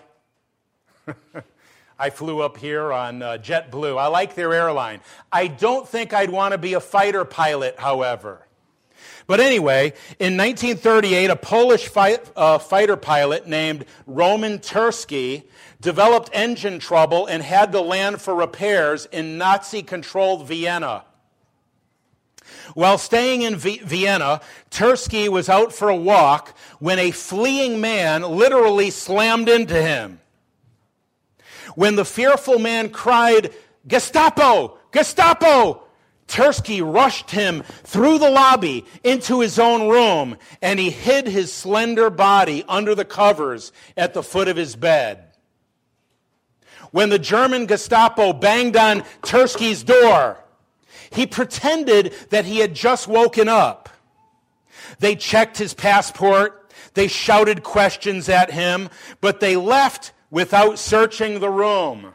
A: I flew up here on uh, JetBlue. I like their airline. I don't think I'd want to be a fighter pilot, however. But anyway, in nineteen thirty-eight, a Polish fight, uh, fighter pilot named Roman Tursky developed engine trouble and had to land for repairs in Nazi-controlled Vienna. While staying in v- Vienna, Tursky was out for a walk when a fleeing man literally slammed into him. When the fearful man cried, "Gestapo! Gestapo!" Tursky rushed him through the lobby into his own room, and he hid his slender body under the covers at the foot of his bed. When the German Gestapo banged on Tursky's door, he pretended that he had just woken up. They checked his passport, they shouted questions at him, but they left without searching the room.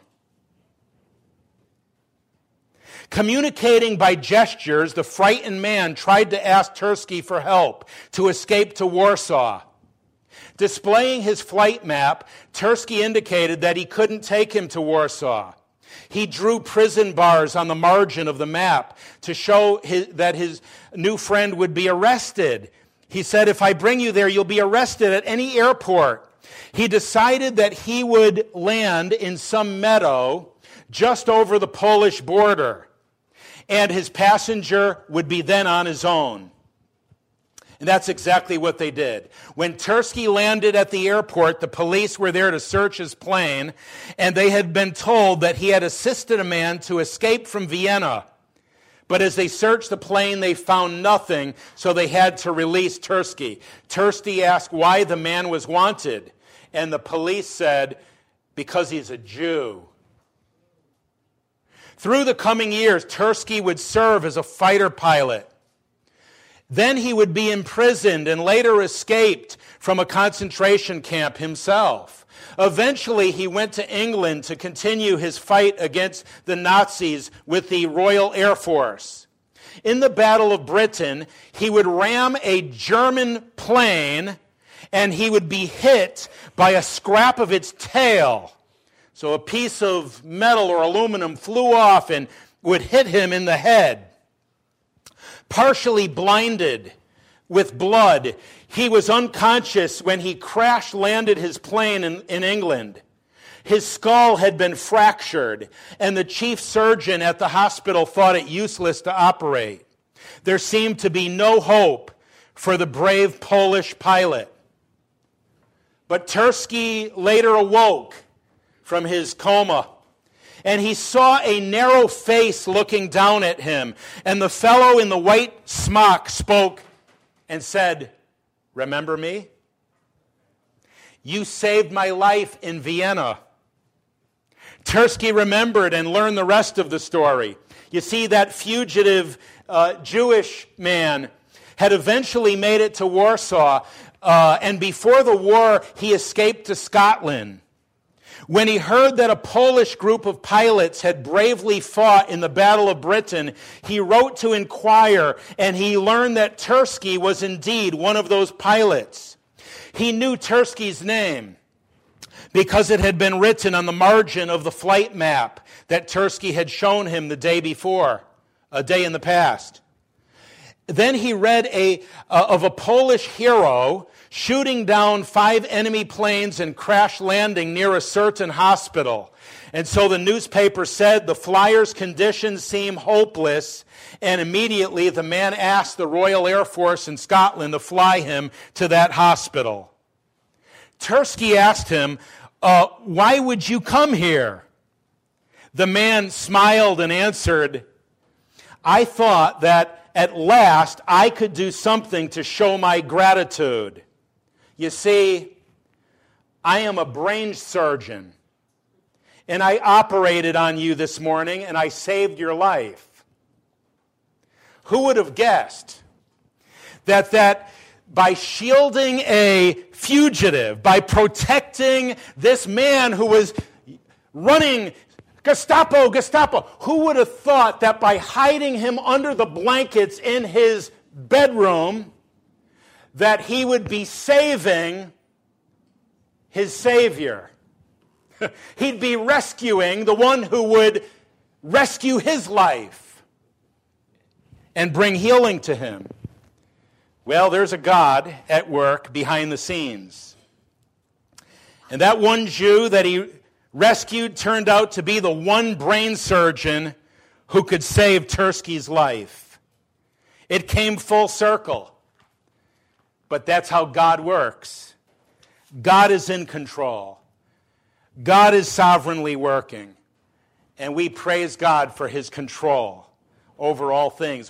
A: Communicating by gestures, the frightened man tried to ask Tursky for help to escape to Warsaw. Displaying his flight map, Tursky indicated that he couldn't take him to Warsaw. He drew prison bars on the margin of the map to show his, that his new friend would be arrested. He said, "If I bring you there, you'll be arrested at any airport." He decided that he would land in some meadow just over the Polish border, and his passenger would be then on his own. And that's exactly what they did. When Tursky landed at the airport, the police were there to search his plane, and they had been told that he had assisted a man to escape from Vienna. But as they searched the plane, they found nothing, so they had to release Tursky. Tursky asked why the man was wanted, and the police said, because he's a Jew. Through the coming years, Tursky would serve as a fighter pilot. Then he would be imprisoned and later escaped from a concentration camp himself. Eventually, he went to England to continue his fight against the Nazis with the Royal Air Force. In the Battle of Britain, he would ram a German plane and he would be hit by a scrap of its tail. So a piece of metal or aluminum flew off and would hit him in the head. Partially blinded with blood, he was unconscious when he crash-landed his plane in, in England. His skull had been fractured, and the chief surgeon at the hospital thought it useless to operate. There seemed to be no hope for the brave Polish pilot. But Tursky later awoke from his coma, and he saw a narrow face looking down at him. And the fellow in the white smock spoke and said, "Remember me? You saved my life in Vienna." Tursky remembered and learned the rest of the story. You see, that fugitive uh, Jewish man had eventually made it to Warsaw, uh, and before the war, he escaped to Scotland. When he heard that a Polish group of pilots had bravely fought in the Battle of Britain, he wrote to inquire, and he learned that Tursky was indeed one of those pilots. He knew Tursky's name because it had been written on the margin of the flight map that Tursky had shown him the day before, a day in the past. Then he read a, uh, of a Polish hero shooting down five enemy planes and crash landing near a certain hospital. And so the newspaper said the flyer's conditions seem hopeless, and immediately the man asked the Royal Air Force in Scotland to fly him to that hospital. Tursky asked him, uh, "Why would you come here?" The man smiled and answered, "I thought that at last I could do something to show my gratitude." You see, I am a brain surgeon, and I operated on you this morning, and I saved your life. Who would have guessed that that by shielding a fugitive, by protecting this man who was running, Gestapo, Gestapo, who would have thought that by hiding him under the blankets in his bedroom, that he would be saving his Savior? He'd be rescuing the one who would rescue his life and bring healing to him. Well, there's a God at work behind the scenes. And that one Jew that he rescued turned out to be the one brain surgeon who could save Tursky's life. It came full circle. But that's how God works. God is in control. God is sovereignly working. And we praise God for his control over all things.